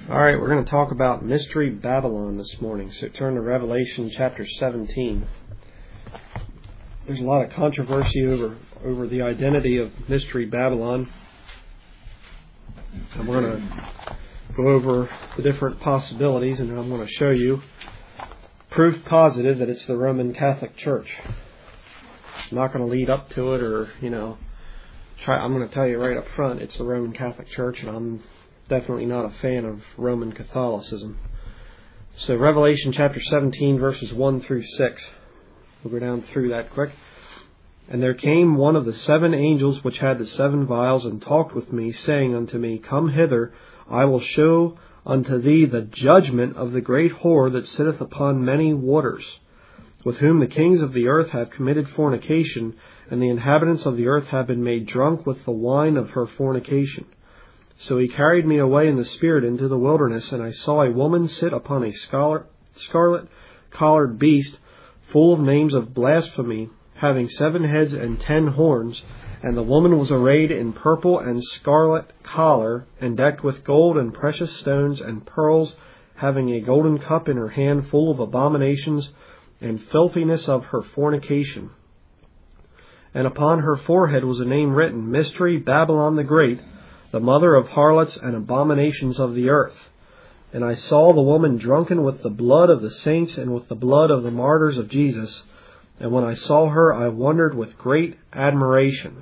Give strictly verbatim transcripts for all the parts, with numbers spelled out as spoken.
All right, we're going to talk about Mystery Babylon this morning. So turn to Revelation chapter seventeen. There's a lot of controversy over, over the identity of Mystery Babylon. And we're going to go over the different possibilities, and I'm going to show you proof positive that it's the Roman Catholic Church. I'm not going to lead up to it or, you know, try. I'm going to tell you right up front, it's the Roman Catholic Church, and I'm definitely not a fan of Roman Catholicism. So Revelation chapter seventeen, verses one through six. We'll go down through that quick. And there came one of the seven angels which had the seven vials, and talked with me, saying unto me, Come hither, I will show unto thee the judgment of the great whore that sitteth upon many waters, with whom the kings of the earth have committed fornication, and the inhabitants of the earth have been made drunk with the wine of her fornication. So he carried me away in the spirit into the wilderness, and I saw a woman sit upon a scarlet-collared beast, full of names of blasphemy, having seven heads and ten horns. And the woman was arrayed in purple and scarlet collar, and decked with gold and precious stones and pearls, having a golden cup in her hand, full of abominations and filthiness of her fornication. And upon her forehead was a name written, Mystery Babylon the Great, the mother of harlots and abominations of the earth. And I saw the woman drunken with the blood of the saints and with the blood of the martyrs of Jesus. And when I saw her, I wondered with great admiration.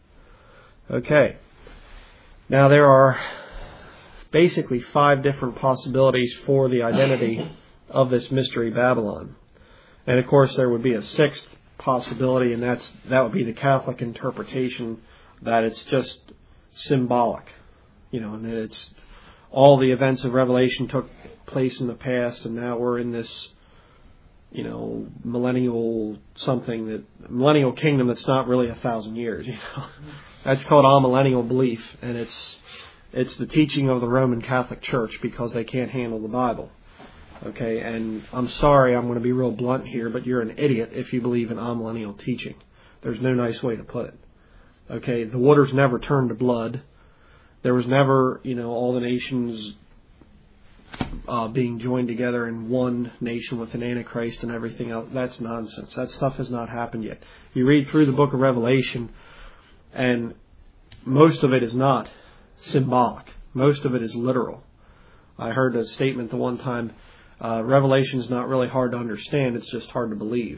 Okay. Now there are basically five different possibilities for the identity of this Mystery Babylon. And of course there would be a sixth possibility, and that's that would be the Catholic interpretation that it's just symbolic, you know, and that it's all the events of Revelation took place in the past, and now we're in this, you know, millennial something that millennial kingdom that's not really a thousand years. You know, that's called amillennial belief, and it's it's the teaching of the Roman Catholic Church because they can't handle the Bible. Okay, and I'm sorry, I'm going to be real blunt here, but you're an idiot if you believe in amillennial teaching. There's no nice way to put it. Okay, the waters never turned to blood. There was never, you know, all the nations uh, being joined together in one nation with an Antichrist and everything else. That's nonsense. That stuff has not happened yet. You read through the book of Revelation, and most of it is not symbolic. Most of it is literal. I heard a statement the one time, uh, Revelation is not really hard to understand, it's just hard to believe.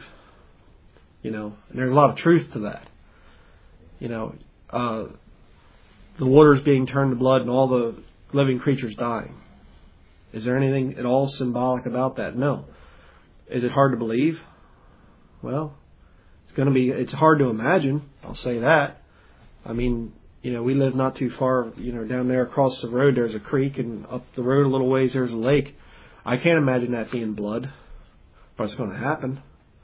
You know, and there's a lot of truth to that. You know, uh, the waters being turned to blood and all the living creatures dying. Is there anything at all symbolic about that? No. Is it hard to believe? Well, it's going to be, it's hard to imagine. I'll say that. I mean, you know, we live not too far, you know, down there across the road, there's a creek, and up the road a little ways, there's a lake. I can't imagine that being blood, but it's going to happen.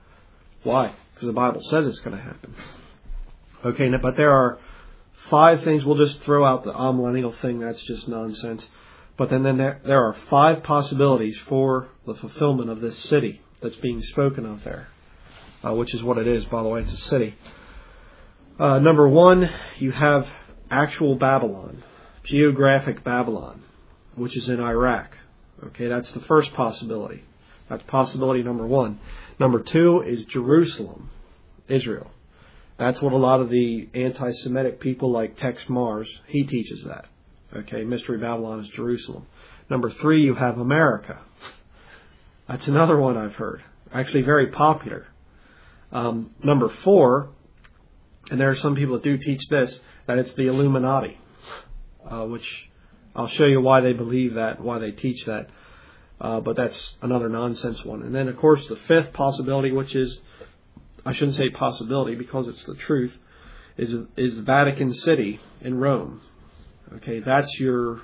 Why? Because the Bible says it's going to happen. Okay, but there are five things. We'll just throw out the amillennial thing. That's just nonsense. But then, then there, there are five possibilities for the fulfillment of this city that's being spoken of there, uh, which is what it is, by the way. It's a city. Uh, number one, you have actual Babylon, geographic Babylon, which is in Iraq. Okay, that's the first possibility. That's possibility number one. Number two is Jerusalem, Israel. That's what a lot of the anti-Semitic people like Tex Mars, he teaches that. Okay, Mystery Babylon is Jerusalem. Number three, you have America. That's another one I've heard. Actually very popular. Um, number four, and there are some people that do teach this, that it's the Illuminati, uh, which I'll show you why they believe that, why they teach that. Uh, but that's another nonsense one. And then, of course, the fifth possibility, which is, I shouldn't say possibility because it's the truth, is is Vatican City in Rome. Okay, that's your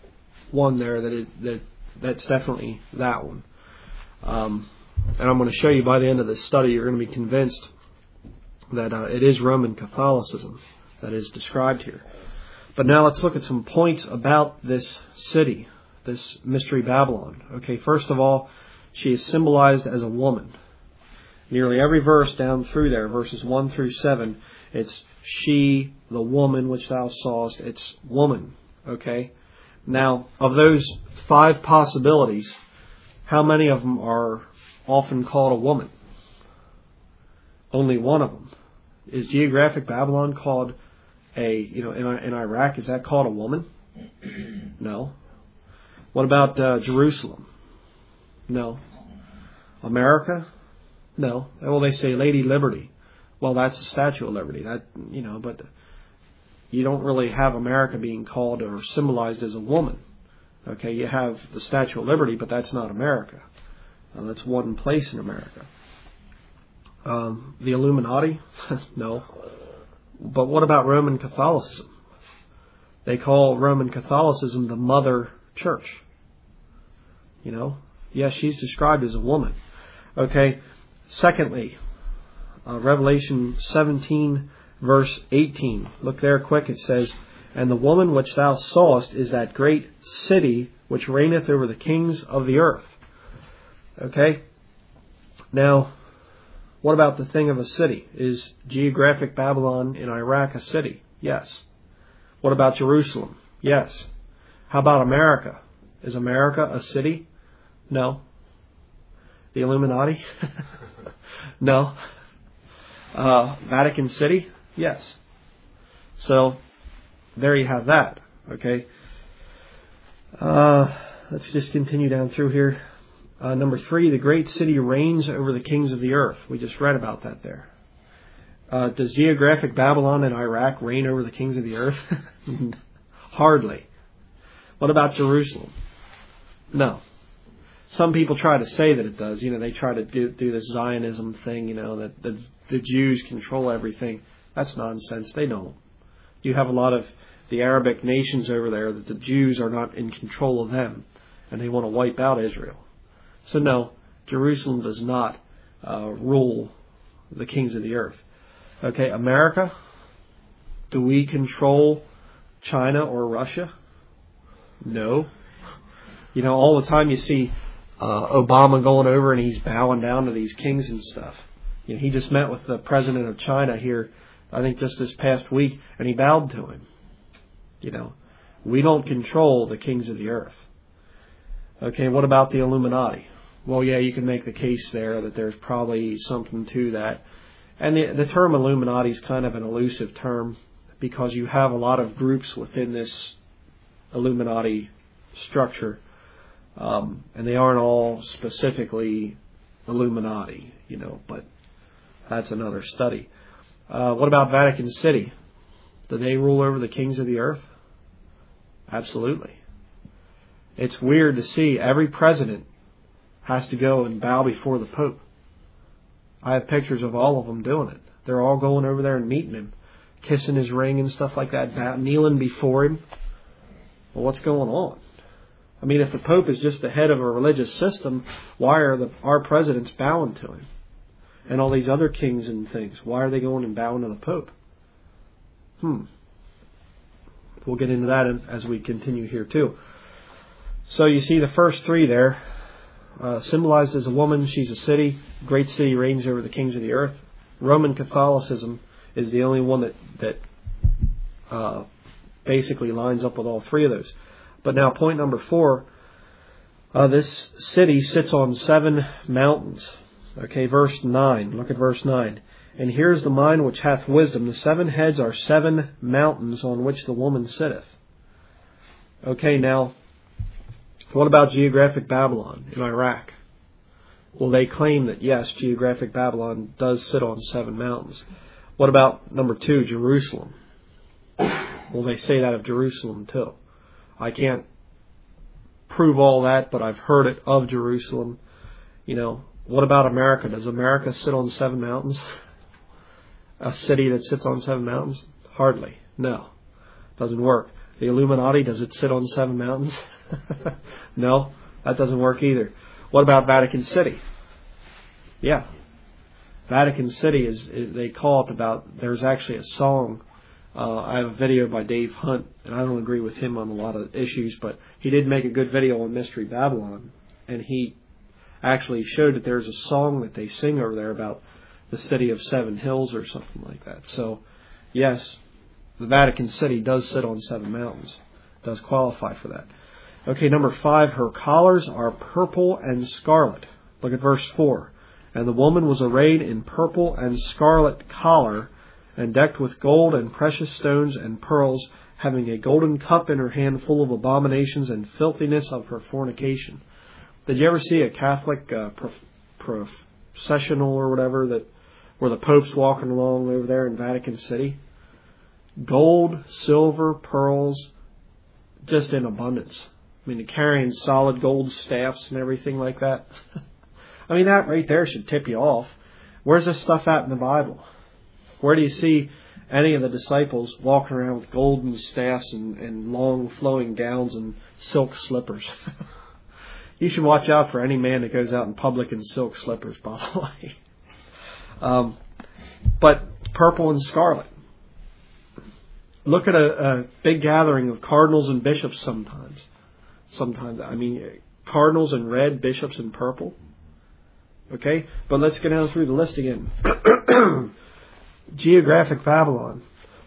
one there. That it, that that's definitely that one. Um, and I'm going to show you by the end of this study, you're going to be convinced that uh, it is Roman Catholicism that is described here. But now let's look at some points about this city, this Mystery Babylon. Okay, first of all, she is symbolized as a woman. Nearly every verse down through there, verses one through seven, it's she, the woman which thou sawest. It's woman, okay? Now, of those five possibilities, how many of them are often called a woman? Only one of them. Is geographic Babylon called a, you know, in, in Iraq, is that called a woman? No. What about uh, Jerusalem? No. America? No. Well, they say Lady Liberty. Well, that's the Statue of Liberty. That, you know, but you don't really have America being called or symbolized as a woman. Okay, you have the Statue of Liberty, but that's not America. Uh, that's one place in America. Um, the Illuminati? No. But what about Roman Catholicism? They call Roman Catholicism the Mother Church. You know? Yes, she's described as a woman. Okay. Secondly, uh, Revelation seventeen, verse eighteen. Look there quick. It says, "And the woman which thou sawest is that great city which reigneth over the kings of the earth." Okay. Now, what about the thing of a city? Is geographic Babylon in Iraq a city? Yes. What about Jerusalem? Yes. How about America? Is America a city? No. The Illuminati? No. Uh, Vatican City? Yes. So, there you have that. Okay. Uh, let's just continue down through here. Uh, number three, the great city reigns over the kings of the earth. We just read about that there. Uh, does geographic Babylon in Iraq reign over the kings of the earth? Hardly. What about Jerusalem? No. Some people try to say that it does. You know, they try to do, do this Zionism thing, you know, that the, the Jews control everything. That's nonsense. They don't. You have a lot of the Arabic nations over there that the Jews are not in control of them, and they want to wipe out Israel. So no, Jerusalem does not uh, rule the kings of the earth. Okay, America, do we control China or Russia? No. You know, all the time you see uh, Obama going over and he's bowing down to these kings and stuff. You know, he just met with the president of China here, I think just this past week, and he bowed to him. You know, we don't control the kings of the earth. Okay, what about the Illuminati? Well, yeah, you can make the case there that there's probably something to that. And the, the term Illuminati is kind of an elusive term because you have a lot of groups within this Illuminati structure, um, and they aren't all specifically Illuminati, you know, but that's another study. Uh, what about Vatican City? Do they rule over the kings of the earth? Absolutely. It's weird to see every president has to go and bow before the Pope. I have pictures of all of them doing it. They're all going over there and meeting him, kissing his ring and stuff like that, kneeling before him. Well, what's going on? I mean, if the Pope is just the head of a religious system, why are the, our presidents bowing to him? And all these other kings and things, why are they going and bowing to the Pope? Hmm. We'll get into that as we continue here too. So you see the first three there, uh, symbolized as a woman, she's a city, great city reigns over the kings of the earth. Roman Catholicism is the only one that, that uh, basically lines up with all three of those. But now point number four, uh, this city sits on seven mountains. Okay, verse nine, look at verse nine. And here's the mind which hath wisdom. The seven heads are seven mountains on which the woman sitteth. Okay, now, what about geographic Babylon in Iraq? Well, they claim that, yes, geographic Babylon does sit on seven mountains. What about number two, Jerusalem? Well, they say that of Jerusalem too. I can't prove all that, but I've heard it of Jerusalem. You know, what about America? Does America sit on seven mountains? A city that sits on seven mountains? Hardly. No. Doesn't work. The Illuminati, does it sit on seven mountains? No, that doesn't work either. What about Vatican City? Yeah. Vatican City is, is they call it about, there's actually a song. Uh, I have a video by Dave Hunt, and I don't agree with him on a lot of issues, but he did make a good video on Mystery Babylon, and he actually showed that there's a song that they sing over there about the city of seven hills or something like that. So, yes, the Vatican City does sit on seven mountains, does qualify for that. Okay, number five, her collars are purple and scarlet. Look at verse four. And the woman was arrayed in purple and scarlet collar, and decked with gold and precious stones and pearls, having a golden cup in her hand full of abominations and filthiness of her fornication. Did you ever see a Catholic uh, prof- processional or whatever, that where the Pope's walking along over there in Vatican City? Gold, silver, pearls, just in abundance. I mean, they're carrying solid gold staffs and everything like that. I mean, that right there should tip you off. Where's this stuff at in the Bible? Where do you see any of the disciples walking around with golden staffs and, and long flowing gowns and silk slippers? You should watch out for any man that goes out in public in silk slippers, by the way. Um, but purple and scarlet. Look at a, a big gathering of cardinals and bishops sometimes. Sometimes, I mean, cardinals in red, bishops in purple. Okay, but let's go down through the list again. Geographic Babylon.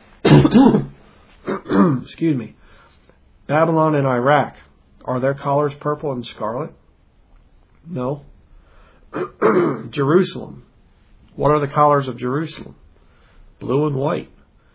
Excuse me. Babylon and Iraq. Are their collars purple and scarlet? No. Jerusalem. What are the collars of Jerusalem? Blue and white.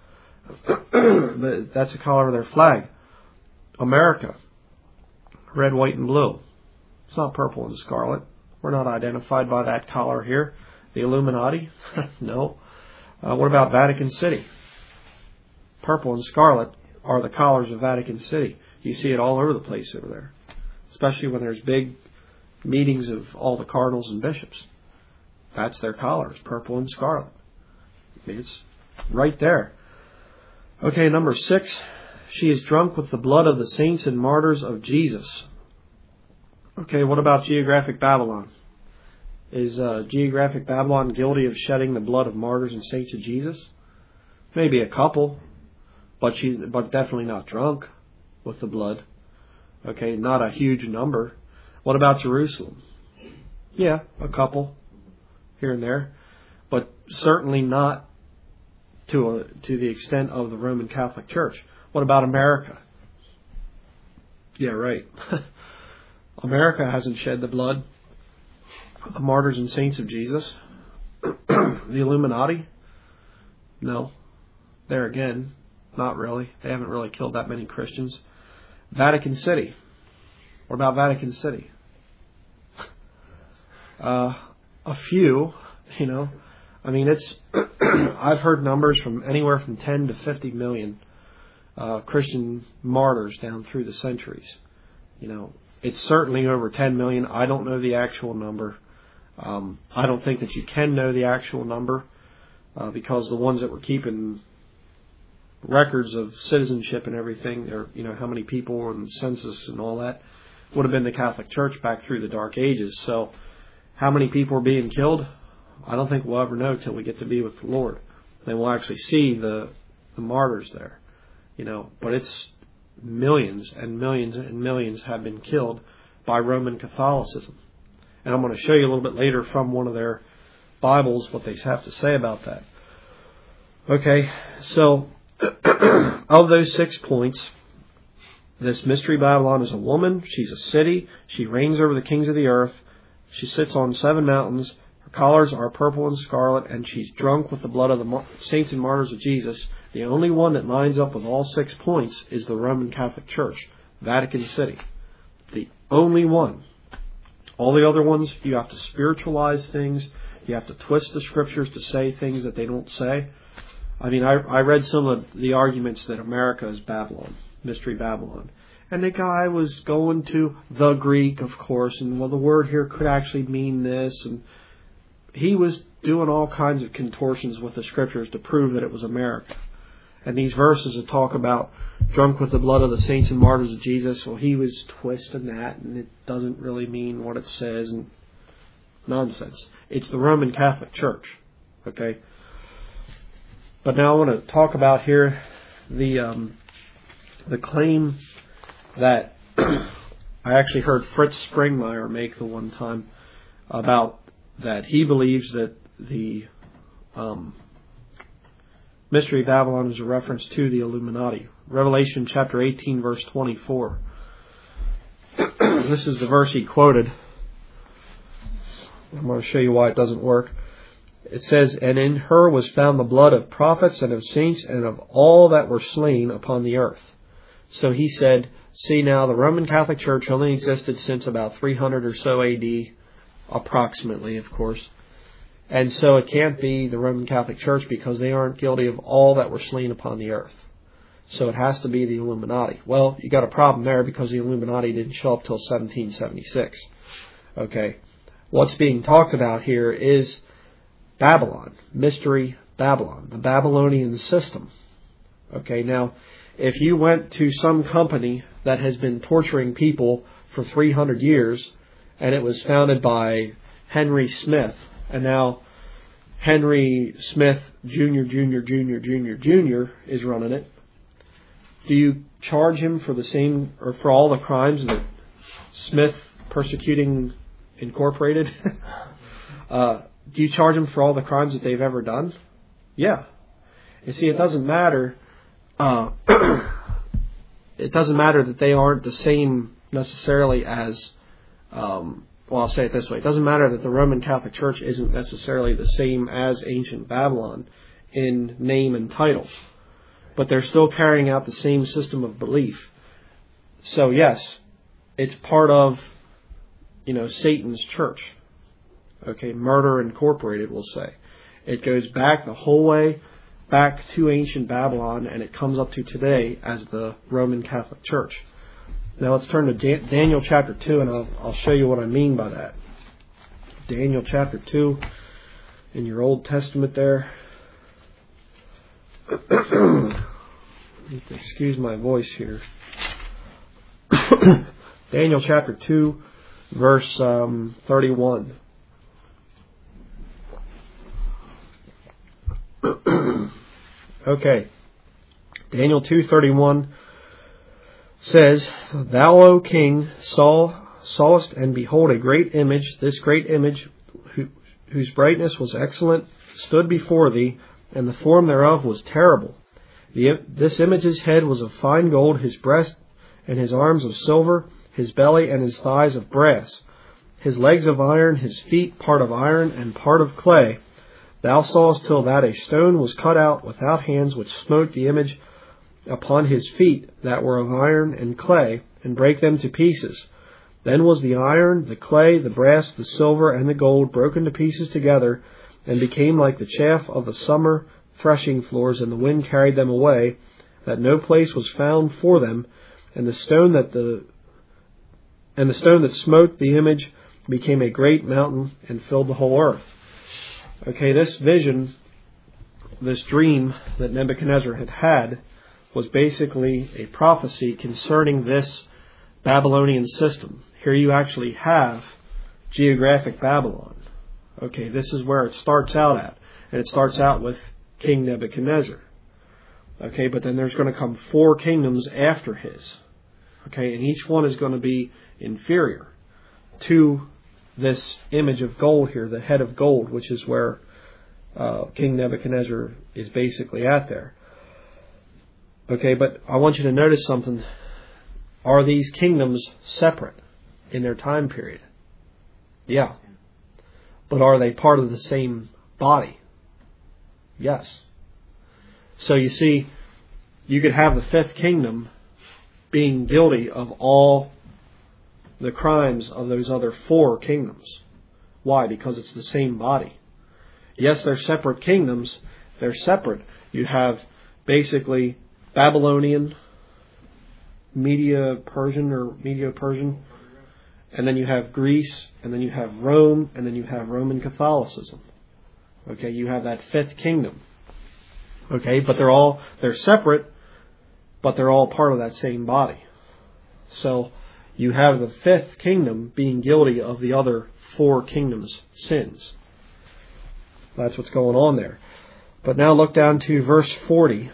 That's the color of their flag. America. Red, white, and blue. It's not purple and scarlet. We're not identified by that color here. The Illuminati? No. Uh, what about Vatican City? Purple and scarlet are the collars of Vatican City. You see it all over the place over there. Especially when there's big meetings of all the cardinals and bishops. That's their collars, purple and scarlet. I mean, it's right there. Okay, number six. She is drunk with the blood of the saints and martyrs of Jesus. Okay, what about Geographic Babylon? Is uh, Geographic Babylon guilty of shedding the blood of martyrs and saints of Jesus? Maybe a couple, but she's but definitely not drunk with the blood. Okay, not a huge number. What about Jerusalem? Yeah, a couple here and there, but certainly not to a, to the extent of the Roman Catholic Church. What about America? Yeah, right. America hasn't shed the blood of martyrs and saints of Jesus. The Illuminati? No. There again, not really. They haven't really killed that many Christians. Vatican City. What about Vatican City? Uh, a few, you know. I mean, it's. I've heard numbers from anywhere from ten to fifty million uh, Christian martyrs down through the centuries. You know, it's certainly over ten million. I don't know the actual number. Um, I don't think that you can know the actual number uh, because the ones that were keeping records of citizenship and everything, or you know how many people and census and all that, would have been the Catholic Church back through the Dark Ages. So, how many people are being killed? I don't think we'll ever know till we get to be with the Lord. Then we'll actually see the the martyrs there, you know. But it's millions and millions and millions have been killed by Roman Catholicism. And I'm going to show you a little bit later from one of their Bibles what they have to say about that. Okay, so of those six points, this Mystery Babylon is a woman. She's a city. She reigns over the kings of the earth. She sits on seven mountains. Her collars are purple and scarlet, and she's drunk with the blood of the saints and martyrs of Jesus. The only one that lines up with all six points is the Roman Catholic Church, Vatican City. The only one. All the other ones, you have to spiritualize things. You have to twist the scriptures to say things that they don't say. I mean, I, I read some of the arguments that America is Babylon, Mystery Babylon. And the guy was going to the Greek, of course, and well, the word here could actually mean this. And he was doing all kinds of contortions with the scriptures to prove that it was America. And these verses that talk about drunk with the blood of the saints and martyrs of Jesus, well, he was twisting that, and it doesn't really mean what it says, and nonsense. It's the Roman Catholic Church, okay? But now I want to talk about here the um, the claim that I actually heard Fritz Springmeier make the one time about that he believes that the um, Mystery Babylon is a reference to the Illuminati. Revelation chapter eighteen, verse twenty-four. this is the verse he quoted. I'm going to show you why it doesn't work. It says, "And in her was found the blood of prophets and of saints and of all that were slain upon the earth." So he said, see now, the Roman Catholic Church only existed since about three hundred or so A D, approximately, of course. And so it can't be the Roman Catholic Church because they aren't guilty of all that were slain upon the earth. So it has to be the Illuminati. Well, you got a problem there because the Illuminati didn't show up till seventeen seventy-six. Okay. What's being talked about here is Babylon, Mystery Babylon, the Babylonian system. Okay, now, if you went to some company that has been torturing people for three hundred years, and it was founded by Henry Smith, and now Henry Smith Junior, Junior, Junior, Junior, Junior is running it, do you charge him for the same, or for all the crimes that Smith Persecuting Incorporated? uh, do you charge them for all the crimes that they've ever done? Yeah. You see, it doesn't matter. Uh, it doesn't matter that they aren't the same necessarily as. Um, well, I'll say it this way: it doesn't matter that the Roman Catholic Church isn't necessarily the same as ancient Babylon in name and title, but they're still carrying out the same system of belief. So yes, it's part of, you know, Satan's church. Okay, Murder Incorporated, we'll say. It goes back the whole way back to ancient Babylon, and it comes up to today as the Roman Catholic Church. Now let's turn to Daniel chapter two, and I'll, I'll show you what I mean by that. Daniel chapter two, in your Old Testament there. Excuse my voice here. Daniel chapter two, verse um, thirty-one. Okay. Daniel two thirty-one says, "Thou, O king, saw, sawest, and behold a great image. This great image, who, whose brightness was excellent, stood before thee, and the form thereof was terrible. The, this image's head was of fine gold, his breast and his arms of silver, his belly and his thighs of brass, his legs of iron, his feet part of iron and part of clay. Thou sawest till that a stone was cut out without hands, which smote the image upon his feet that were of iron and clay, and brake them to pieces. Then was the iron, the clay, the brass, the silver, and the gold broken to pieces together, and became like the chaff of the summer threshing floors, and the wind carried them away, that no place was found for them. And the stone that the and the stone that smote the image became a great mountain and filled the whole earth." Okay, this vision, this dream that Nebuchadnezzar had had, was basically a prophecy concerning this Babylonian system. Here you actually have geographic Babylon. Okay, this is where it starts out at. And it starts out with King Nebuchadnezzar. Okay, but then there's going to come four kingdoms after his. Okay, and each one is going to be inferior to this image of gold here, the head of gold, which is where uh, King Nebuchadnezzar is basically at there. Okay, but I want you to notice something. Are these kingdoms separate in their time period? Yeah. But are they part of the same body? Yes. So you see, you could have the fifth kingdom being guilty of all the crimes of those other four kingdoms. Why? Because it's the same body. Yes, they're separate kingdoms. They're separate. You have basically Babylonian, Media-Persian or Medio-Persian, and then you have Greece, and then you have Rome, and then you have Roman Catholicism. Okay, you have that fifth kingdom. Okay, but they're all, they're separate, but they're all part of that same body. So you have the fifth kingdom being guilty of the other four kingdoms' sins. That's what's going on there. But now look down to verse forty.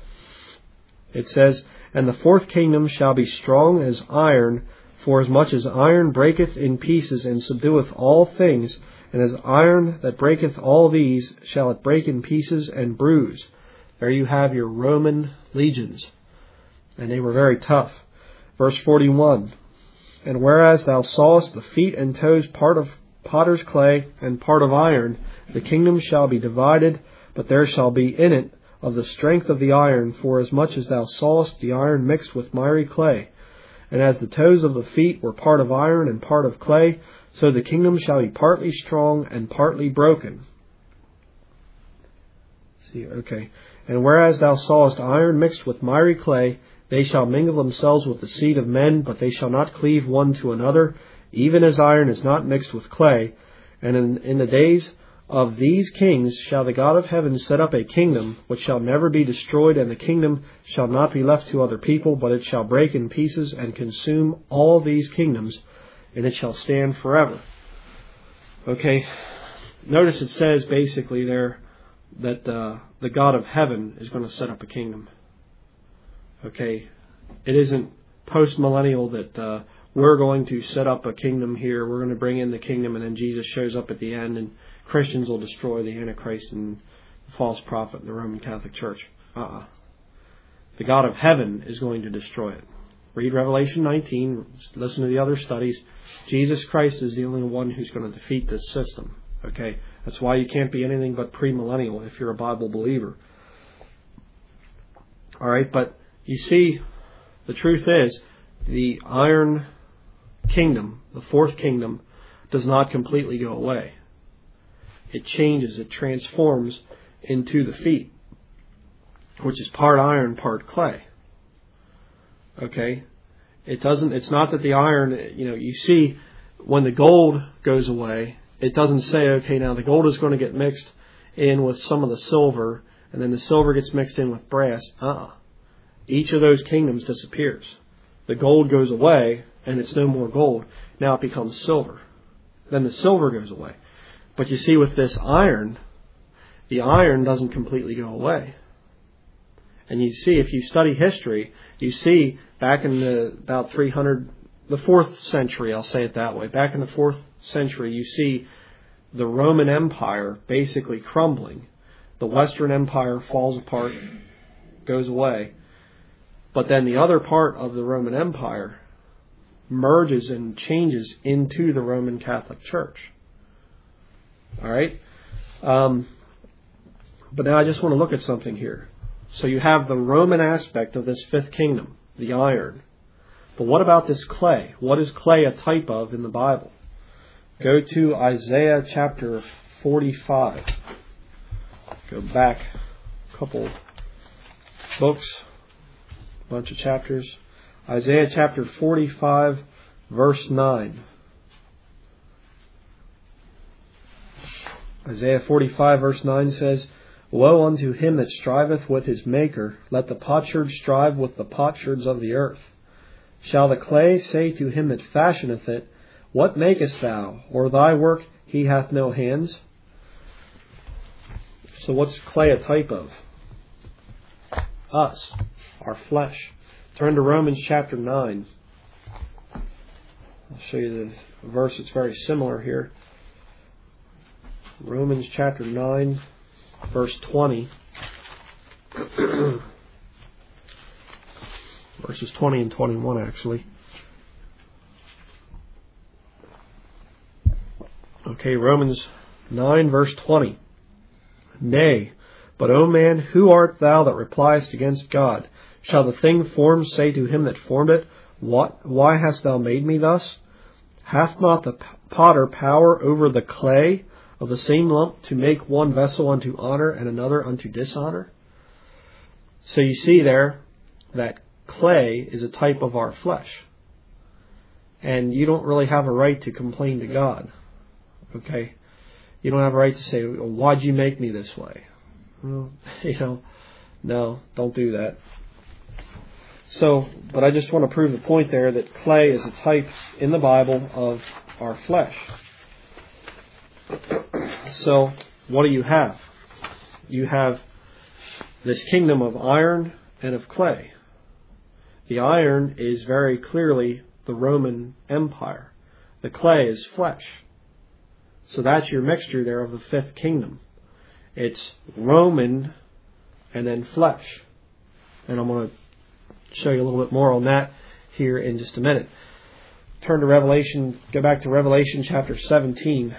It says, "And the fourth kingdom shall be strong as iron, for as much as iron breaketh in pieces and subdueth all things, and as iron that breaketh all these shall it break in pieces and bruise." There you have your Roman legions. And they were very tough. Verse forty-one. And whereas thou sawest the feet and toes part of potter's clay and part of iron, the kingdom shall be divided, but there shall be in it of the strength of the iron, for as much as thou sawest the iron mixed with miry clay. And as the toes of the feet were part of iron and part of clay, so the kingdom shall be partly strong and partly broken. See, okay. And whereas thou sawest iron mixed with miry clay, they shall mingle themselves with the seed of men, but they shall not cleave one to another, even as iron is not mixed with clay. And in, in the days of these kings shall the God of heaven set up a kingdom which shall never be destroyed, and the kingdom shall not be left to other people, but it shall break in pieces and consume all these kingdoms, and it shall stand forever. Okay, notice it says basically there that uh, the God of heaven is going to set up a kingdom. Okay, it isn't post-millennial that uh, we're going to set up a kingdom here, we're going to bring in the kingdom, and then Jesus shows up at the end, and Christians will destroy the Antichrist and the false prophet in the Roman Catholic Church. Uh-uh. The God of heaven is going to destroy it. Read Revelation nineteen, listen to the other studies. Jesus Christ is the only one who's going to defeat this system. Okay, that's why you can't be anything but premillennial if you're a Bible believer. All right, but you see, the truth is, the iron kingdom, the fourth kingdom, does not completely go away. It changes, it transforms into the feet, which is part iron, part clay. Okay? It doesn't, it's not that the iron, you know, you see, when the gold goes away, it doesn't say, okay, now the gold is going to get mixed in with some of the silver, and then the silver gets mixed in with brass. Uh-uh. Each of those kingdoms disappears. The gold goes away, and it's no more gold. Now it becomes silver. Then the silver goes away. But you see, with this iron, the iron doesn't completely go away. And you see, if you study history, you see back in the about three hundred, the fourth century, I'll say it that way, back in the fourth century, you see the Roman Empire basically crumbling. The Western Empire falls apart, goes away. But then the other part of the Roman Empire merges and changes into the Roman Catholic Church. All right? Um, but now I just want to look at something here. So you have the Roman aspect of this fifth kingdom, the iron. But what about this clay? What is clay a type of in the Bible? Go to Isaiah chapter forty-five. Go back a couple books, a bunch of chapters. Isaiah chapter forty-five, verse nine. Isaiah forty-five, verse nine says, Woe unto him that striveth with his Maker. Let the potsherd strive with the potsherds of the earth. Shall the clay say to him that fashioneth it, What makest thou? Or thy work, he hath no hands? So what's clay a type of? Us, our flesh. Turn to Romans chapter nine. I'll show you the verse that's very similar here. Romans chapter nine, verse twenty. Verses twenty and twenty-one, actually. Okay, Romans nine, verse twenty. Nay, but, O man, who art thou that repliest against God? Shall the thing formed say to him that formed it, What? Why hast thou made me thus? Hath not the potter power over the clay of the same lump to make one vessel unto honor and another unto dishonor? So you see there that clay is a type of our flesh. And you don't really have a right to complain to God. Okay? You don't have a right to say, well, why'd you make me this way? Well, you know, no, don't do that. So, but I just want to prove the point there that clay is a type in the Bible of our flesh. So, what do you have? You have this kingdom of iron and of clay. The iron is very clearly the Roman Empire. The clay is flesh. So that's your mixture there of the fifth kingdom. It's Roman and then flesh. And I'm going to show you a little bit more on that here in just a minute. turn to Revelation, go back to Revelation chapter seventeen.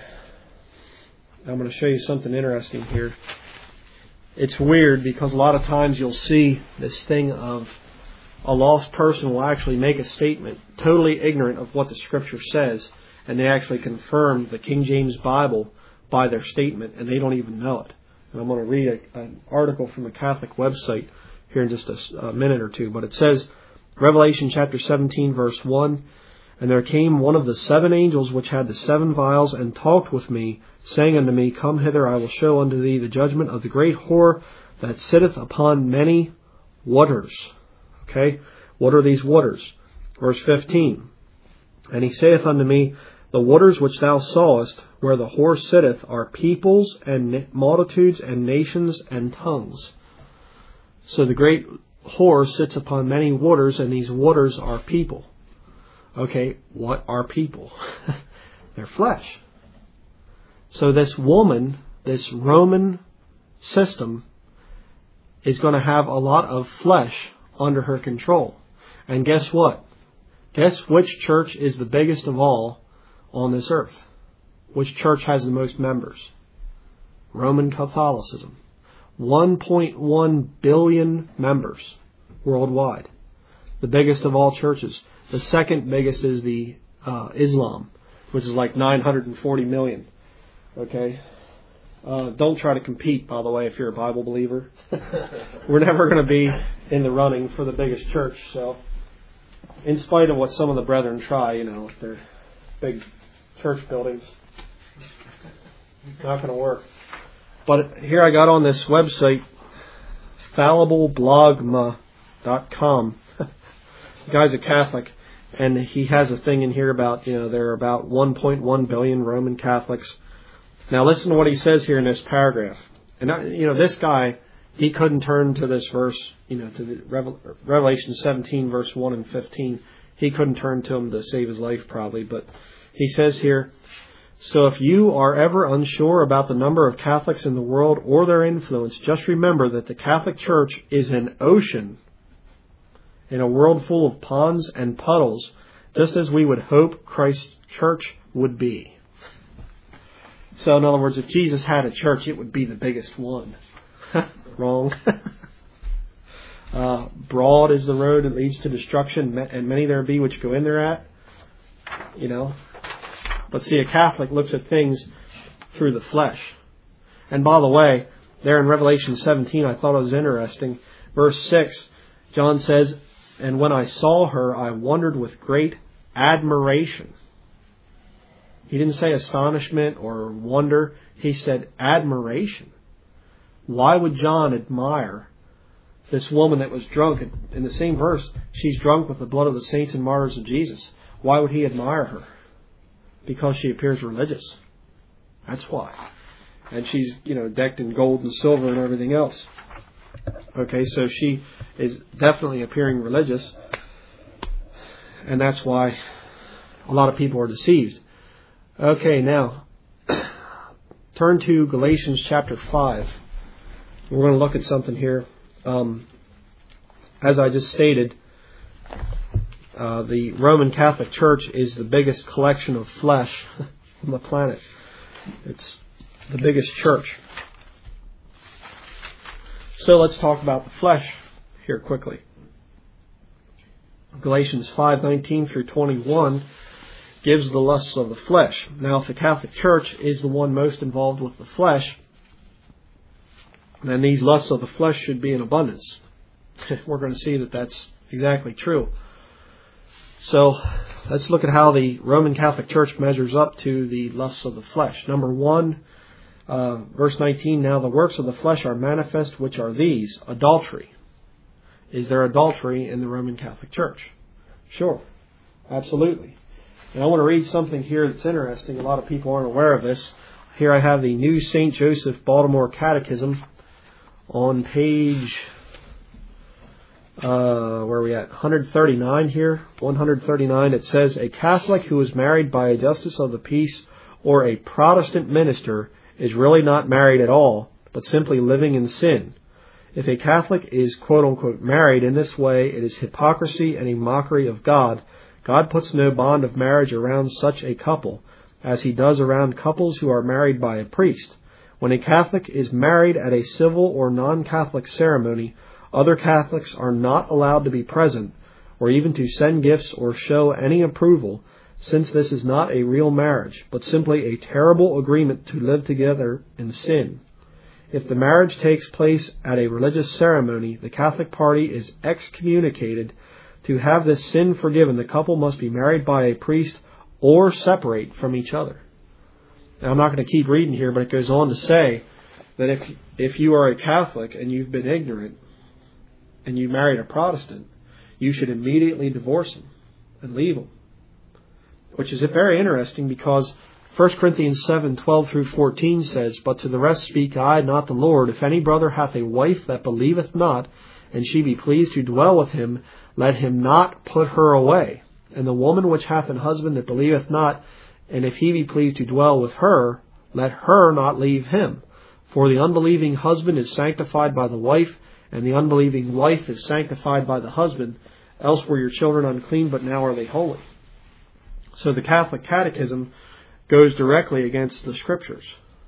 I'm going to show you something interesting here. It's weird because a lot of times you'll see this thing of a lost person will actually make a statement totally ignorant of what the Scripture says, and they actually confirm the King James Bible by their statement, and they don't even know it. And I'm going to read a, an article from the Catholic website here in just a, a minute or two. But it says, Revelation chapter seventeen, verse one, "And there came one of the seven angels which had the seven vials, and talked with me, saying unto me, Come hither, I will show unto thee the judgment of the great whore that sitteth upon many waters." Okay, what are these waters? Verse fifteen, "And he saith unto me, The waters which thou sawest, where the whore sitteth, are peoples and multitudes and nations and tongues." So the great whore sits upon many waters, and these waters are people. Okay, what are people? They're flesh. So this woman, this Roman system, is going to have a lot of flesh under her control. And guess what? Guess which church is the biggest of all on this earth? Which church has the most members? Roman Catholicism. one point one billion members worldwide. The biggest of all churches. The second biggest is the uh, Islam, which is like nine hundred forty million. Okay? Uh, don't try to compete, by the way, if you're a Bible believer. We're never going to be in the running for the biggest church. So, in spite of what some of the brethren try, you know, if they're big church buildings, not going to work. But here I got on this website, fallible blogma dot com. The guy's a Catholic, and he has a thing in here about, you know, there are about one point one billion Roman Catholics. Now listen to what he says here in this paragraph. And, I, you know, this guy, he couldn't turn to this verse, you know, to the Revel- Revelation seventeen, verse one and fifteen. He couldn't turn to him to save his life probably. But he says here, "So if you are ever unsure about the number of Catholics in the world or their influence, just remember that the Catholic Church is an ocean in a world full of ponds and puddles, just as we would hope Christ's church would be." So in other words, if Jesus had a church, it would be the biggest one. Wrong. uh, broad is the road that leads to destruction, and many there be which go in thereat. You know. But see, a Catholic looks at things through the flesh. And by the way, there in Revelation seventeen, I thought it was interesting. Verse six, John says, "And when I saw her, I wondered with great admiration." He didn't say astonishment or wonder. He said admiration. Why would John admire this woman that was drunk? In the same verse, she's drunk with the blood of the saints and martyrs of Jesus. Why would he admire her? Because she appears religious. That's why. And she's, you know, decked in gold and silver and everything else. Okay, so she is definitely appearing religious. And that's why a lot of people are deceived. Okay, now, turn to Galatians chapter five. We're going to look at something here. Um, as I just stated, uh, the Roman Catholic Church is the biggest collection of flesh on the planet. It's the biggest church. So let's talk about the flesh here quickly. Galatians five nineteen through twenty-one gives the lusts of the flesh. Now, if the Catholic Church is the one most involved with the flesh, then these lusts of the flesh should be in abundance. We're going to see that that's exactly true. So, let's look at how the Roman Catholic Church measures up to the lusts of the flesh. Number one, uh, verse nineteen, "Now the works of the flesh are manifest, which are these: adultery." Is there adultery in the Roman Catholic Church? Sure. Absolutely. And I want to read something here that's interesting. A lot of people aren't aware of this. Here I have the New Saint Joseph Baltimore Catechism on page, uh, where are we at? one thirty-nine here. one thirty-nine. It says, "A Catholic who is married by a justice of the peace or a Protestant minister is really not married at all, but simply living in sin. If a Catholic is quote-unquote married in this way, it is hypocrisy and a mockery of God. God puts no bond of marriage around such a couple, as He does around couples who are married by a priest. When a Catholic is married at a civil or non-Catholic ceremony, other Catholics are not allowed to be present, or even to send gifts or show any approval, since this is not a real marriage, but simply a terrible agreement to live together in sin. If the marriage takes place at a religious ceremony, the Catholic party is excommunicated. To have this sin forgiven, the couple must be married by a priest or separate from each other. Now, I'm not going to keep reading here, but it goes on to say that if if you are a Catholic and you've been ignorant and you married a Protestant, you should immediately divorce him and leave him. Which is very interesting, because First Corinthians seven, twelve through fourteen says, But to the rest speak I, not the Lord. If any brother hath a wife that believeth not, and she be pleased to dwell with him, let him not put her away. And the woman which hath an husband that believeth not, and if he be pleased to dwell with her, let her not leave him. For the unbelieving husband is sanctified by the wife, and the unbelieving wife is sanctified by the husband. Else were your children unclean, but now are they holy. So the Catholic Catechism goes directly against the Scriptures.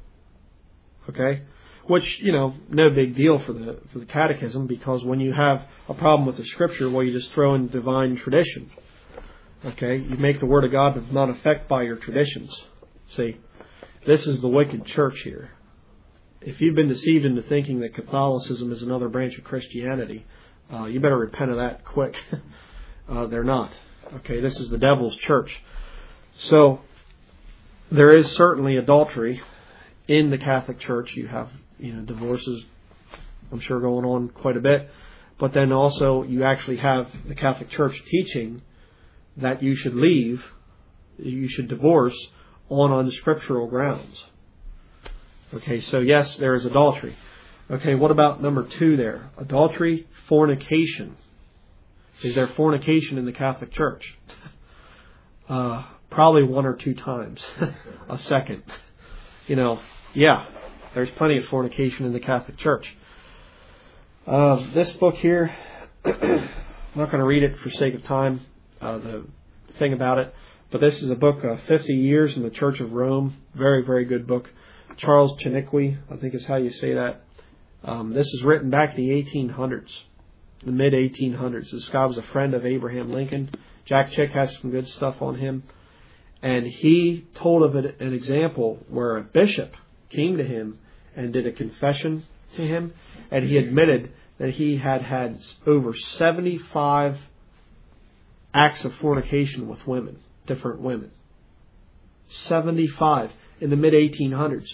Okay? Which, you know, no big deal for the for the Catechism, because when you have a problem with the Scripture, well, you just throw in divine tradition. Okay? You make the Word of God of none effect by your traditions. See, this is the wicked church here. If you've been deceived into thinking that Catholicism is another branch of Christianity, uh, you better repent of that quick. uh, they're not. Okay? This is the devil's church. So, there is certainly adultery in the Catholic Church. You have, you know, divorces, I'm sure, going on quite a bit. But then also you actually have the Catholic Church teaching that you should leave, you should divorce on unscriptural grounds. Okay, so yes, there is adultery. Okay, what about number two there? Adultery, fornication. Is there fornication in the Catholic Church? Uh... Probably one or two times a second. You know, yeah, there's plenty of fornication in the Catholic Church. Uh, this book here, I'm not going to read it for sake of time, uh, the thing about it, but this is a book, uh, fifty years in the Church of Rome. Very, very good book. Charles Chiniquy, I think is how you say that. Um, this is written back in the eighteen hundreds, the mid eighteen hundreds. This guy was a friend of Abraham Lincoln. Jack Chick has some good stuff on him. And he told of an, an example where a bishop came to him and did a confession to him, and he admitted that he had had over seventy-five acts of fornication with women, different women. seventy-five in the mid eighteen hundreds.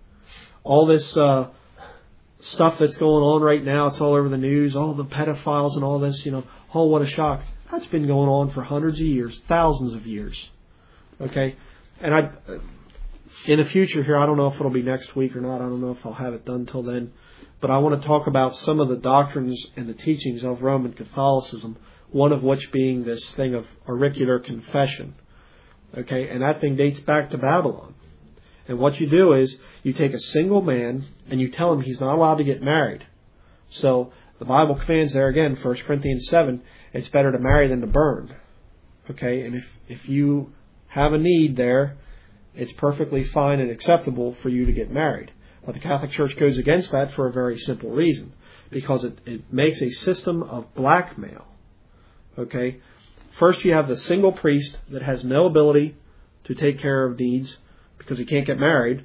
All this uh, stuff that's going on right now, it's all over the news, all the pedophiles and all this, you know, oh, what a shock. That's been going on for hundreds of years, thousands of years. Okay, and I, in the future here, I don't know if it'll be next week or not. I don't know if I'll have it done till then. But I want to talk about some of the doctrines and the teachings of Roman Catholicism, one of which being this thing of auricular confession. Okay, and that thing dates back to Babylon. And what you do is you take a single man and you tell him he's not allowed to get married. So the Bible commands there again, First Corinthians seven, it's better to marry than to burn. Okay, and if, if you have a need there, it's perfectly fine and acceptable for you to get married. But the Catholic Church goes against that for a very simple reason. Because it, it makes a system of blackmail. Okay? First you have the single priest that has no ability to take care of needs because he can't get married.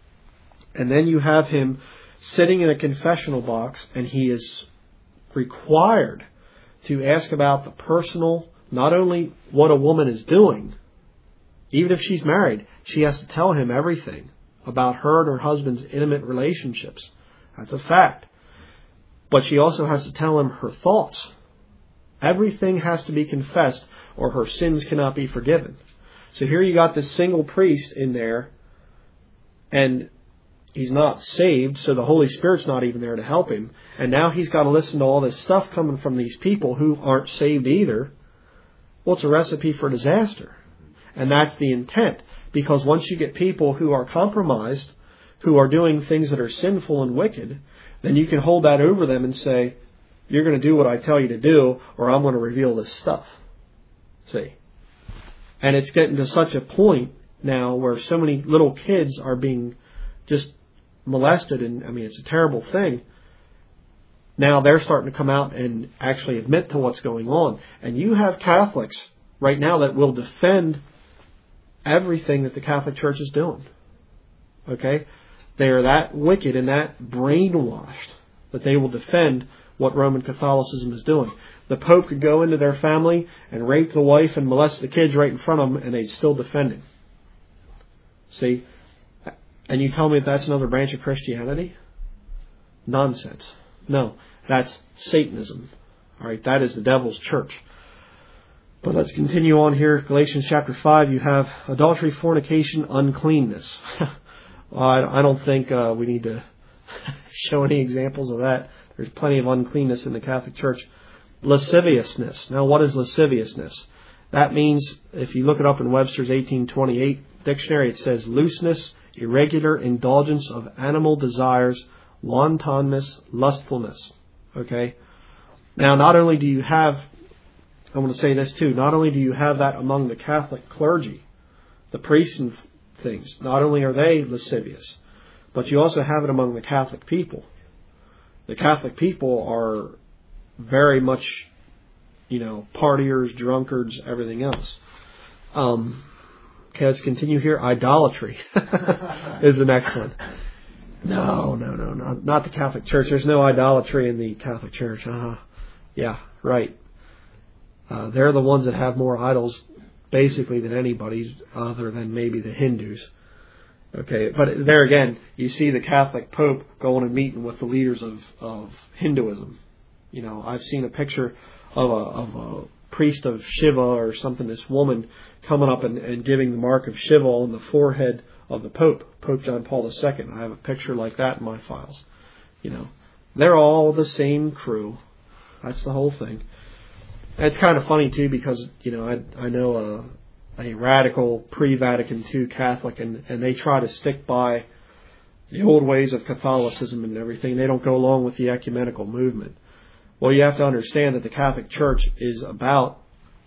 And then you have him sitting in a confessional box, and he is required to ask about the personal, not only what a woman is doing. Even if she's married, she has to tell him everything about her and her husband's intimate relationships. That's a fact. But she also has to tell him her thoughts. Everything has to be confessed, or her sins cannot be forgiven. So here you got this single priest in there, and he's not saved, so the Holy Spirit's not even there to help him. And now he's got to listen to all this stuff coming from these people who aren't saved either. Well, it's a recipe for disaster. And that's the intent. Because once you get people who are compromised, who are doing things that are sinful and wicked, then you can hold that over them and say, you're going to do what I tell you to do, or I'm going to reveal this stuff. See? And it's getting to such a point now where so many little kids are being just molested, and I mean, it's a terrible thing. Now they're starting to come out and actually admit to what's going on. And you have Catholics right now that will defend everything that the Catholic Church is doing. Okay? They are that wicked and that brainwashed that they will defend what Roman Catholicism is doing. The Pope could go into their family and rape the wife and molest the kids right in front of them, and they'd still defend him. See? And you tell me that that's another branch of Christianity? Nonsense. No, that's Satanism. All right, that is the devil's church. But let's continue on here. Galatians chapter five, you have adultery, fornication, uncleanness. Well, I don't think uh, we need to show any examples of that. There's plenty of uncleanness in the Catholic Church. Lasciviousness. Now, what is lasciviousness? That means, if you look it up in Webster's eighteen twenty-eight dictionary, it says looseness, irregular indulgence of animal desires, wantonness, lustfulness. Okay? Now, not only do you have, I want to say this too, not only do you have that among the Catholic clergy, the priests and things, not only are they lascivious, but you also have it among the Catholic people. The Catholic people are very much, you know, partiers, drunkards, everything else. Um, okay, let's continue here. Idolatry is the next one. No, no, no, not, not the Catholic Church. There's no idolatry in the Catholic Church. Uh-huh. Yeah, right. Uh, they're the ones that have more idols, basically, than anybody other than maybe the Hindus. Okay, but there again, you see the Catholic Pope going and meeting with the leaders of, of Hinduism. You know, I've seen a picture of a, of a priest of Shiva or something, this woman coming up and, and giving the mark of Shiva on the forehead of the Pope, Pope John Paul the Second. I have a picture like that in my files. You know, they're all the same crew. That's the whole thing. And it's kind of funny, too, because, you know, I, I know a, a radical pre-Vatican two Catholic, and, and they try to stick by the old ways of Catholicism and everything. They don't go along with the ecumenical movement. Well, you have to understand that the Catholic Church is about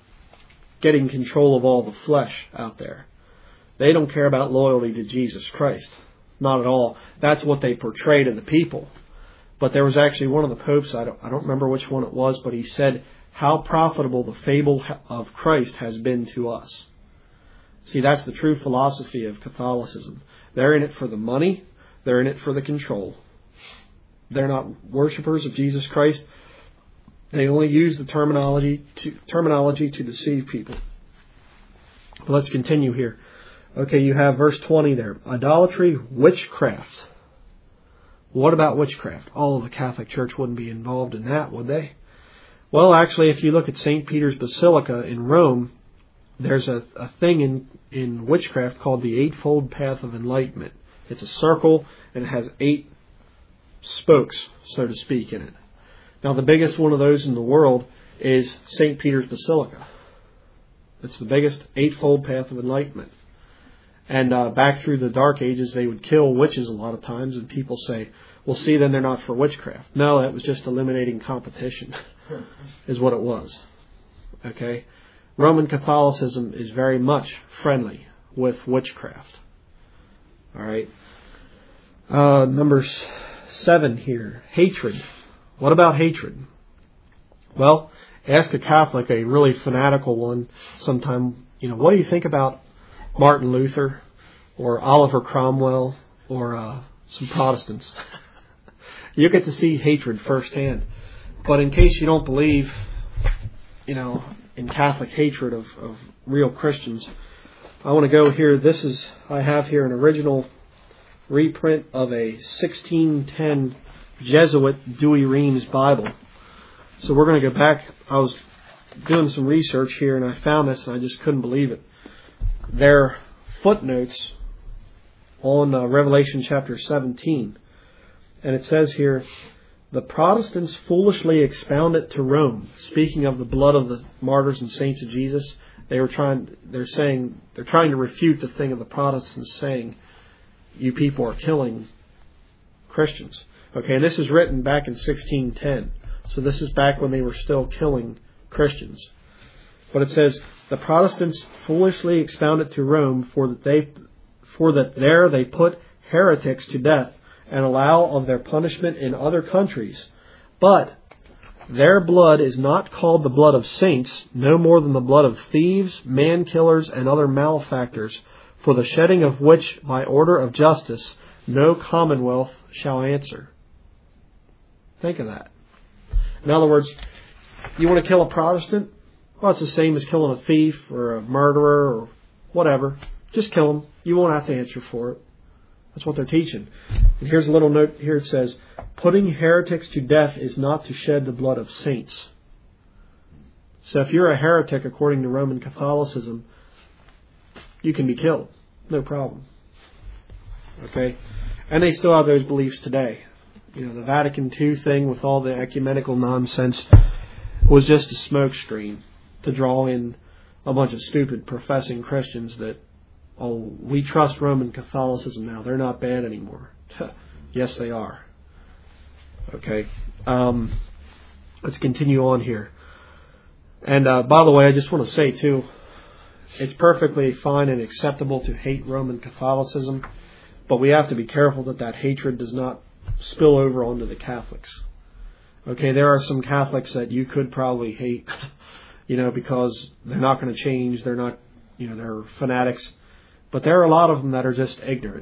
getting control of all the flesh out there. They don't care about loyalty to Jesus Christ. Not at all. That's what they portray to the people. But there was actually one of the popes, I don't, I don't remember which one it was, but he said how profitable the fable of Christ has been to us. See, that's the true philosophy of Catholicism. They're in it for the money. They're in it for the control. They're not worshipers of Jesus Christ. They only use the terminology to, terminology to deceive people. But let's continue here. Okay, you have verse twenty there. Idolatry, witchcraft. What about witchcraft? All of the Catholic Church wouldn't be involved in that, would they? Well, actually, if you look at Saint Peter's Basilica in Rome, there's a, a thing in, in witchcraft called the Eightfold Path of Enlightenment. It's a circle, and it has eight spokes, so to speak, in it. Now, the biggest one of those in the world is Saint Peter's Basilica. It's the biggest Eightfold Path of Enlightenment. And uh, back through the Dark Ages, they would kill witches a lot of times, and people say, well, see, then they're not for witchcraft. No, that was just eliminating competition, is what it was. Okay? Roman Catholicism is very much friendly with witchcraft. All right? Uh, number seven here, hatred. What about hatred? Well, ask a Catholic, a really fanatical one, sometime, you know, what do you think about Martin Luther or Oliver Cromwell or uh, some Protestants? You get to see hatred firsthand. But in case you don't believe, you know, in Catholic hatred of, of real Christians, I want to go here. This is, I have here an original reprint of a sixteen ten Jesuit Douay-Rheims Bible. So we're going to go back. I was doing some research here and I found this and I just couldn't believe it. Their footnotes on uh, Revelation chapter seventeen. And it says here, the Protestants foolishly expound it to Rome. Speaking of the blood of the martyrs and saints of Jesus, they were trying, they're saying, they're trying to refute the thing of the Protestants saying, you people are killing Christians. Okay, and this is written back in sixteen ten. So this is back when they were still killing Christians. But it says, The Protestants foolishly expound it to Rome, for that they, for that there they put heretics to death, and allow of their punishment in other countries. But their blood is not called the blood of saints, no more than the blood of thieves, man-killers, and other malefactors, for the shedding of which, by order of justice, no commonwealth shall answer. Think of that. In other words, you want to kill a Protestant? Well, it's the same as killing a thief or a murderer or whatever. Just kill them. You won't have to answer for it. That's what they're teaching. And here's a little note here. It says, putting heretics to death is not to shed the blood of saints. So if you're a heretic according to Roman Catholicism, you can be killed. No problem. Okay? And they still have those beliefs today. You know, the Vatican two thing with all the ecumenical nonsense was just a smokescreen to draw in a bunch of stupid professing Christians that, oh, we trust Roman Catholicism now. They're not bad anymore. Yes, they are. Okay. Um, let's continue on here. And uh, by the way, I just want to say, too, it's perfectly fine and acceptable to hate Roman Catholicism, but we have to be careful that that hatred does not spill over onto the Catholics. Okay, there are some Catholics that you could probably hate, you know, because they're not going to change. They're not, you know, they're fanatics. But there are a lot of them that are just ignorant.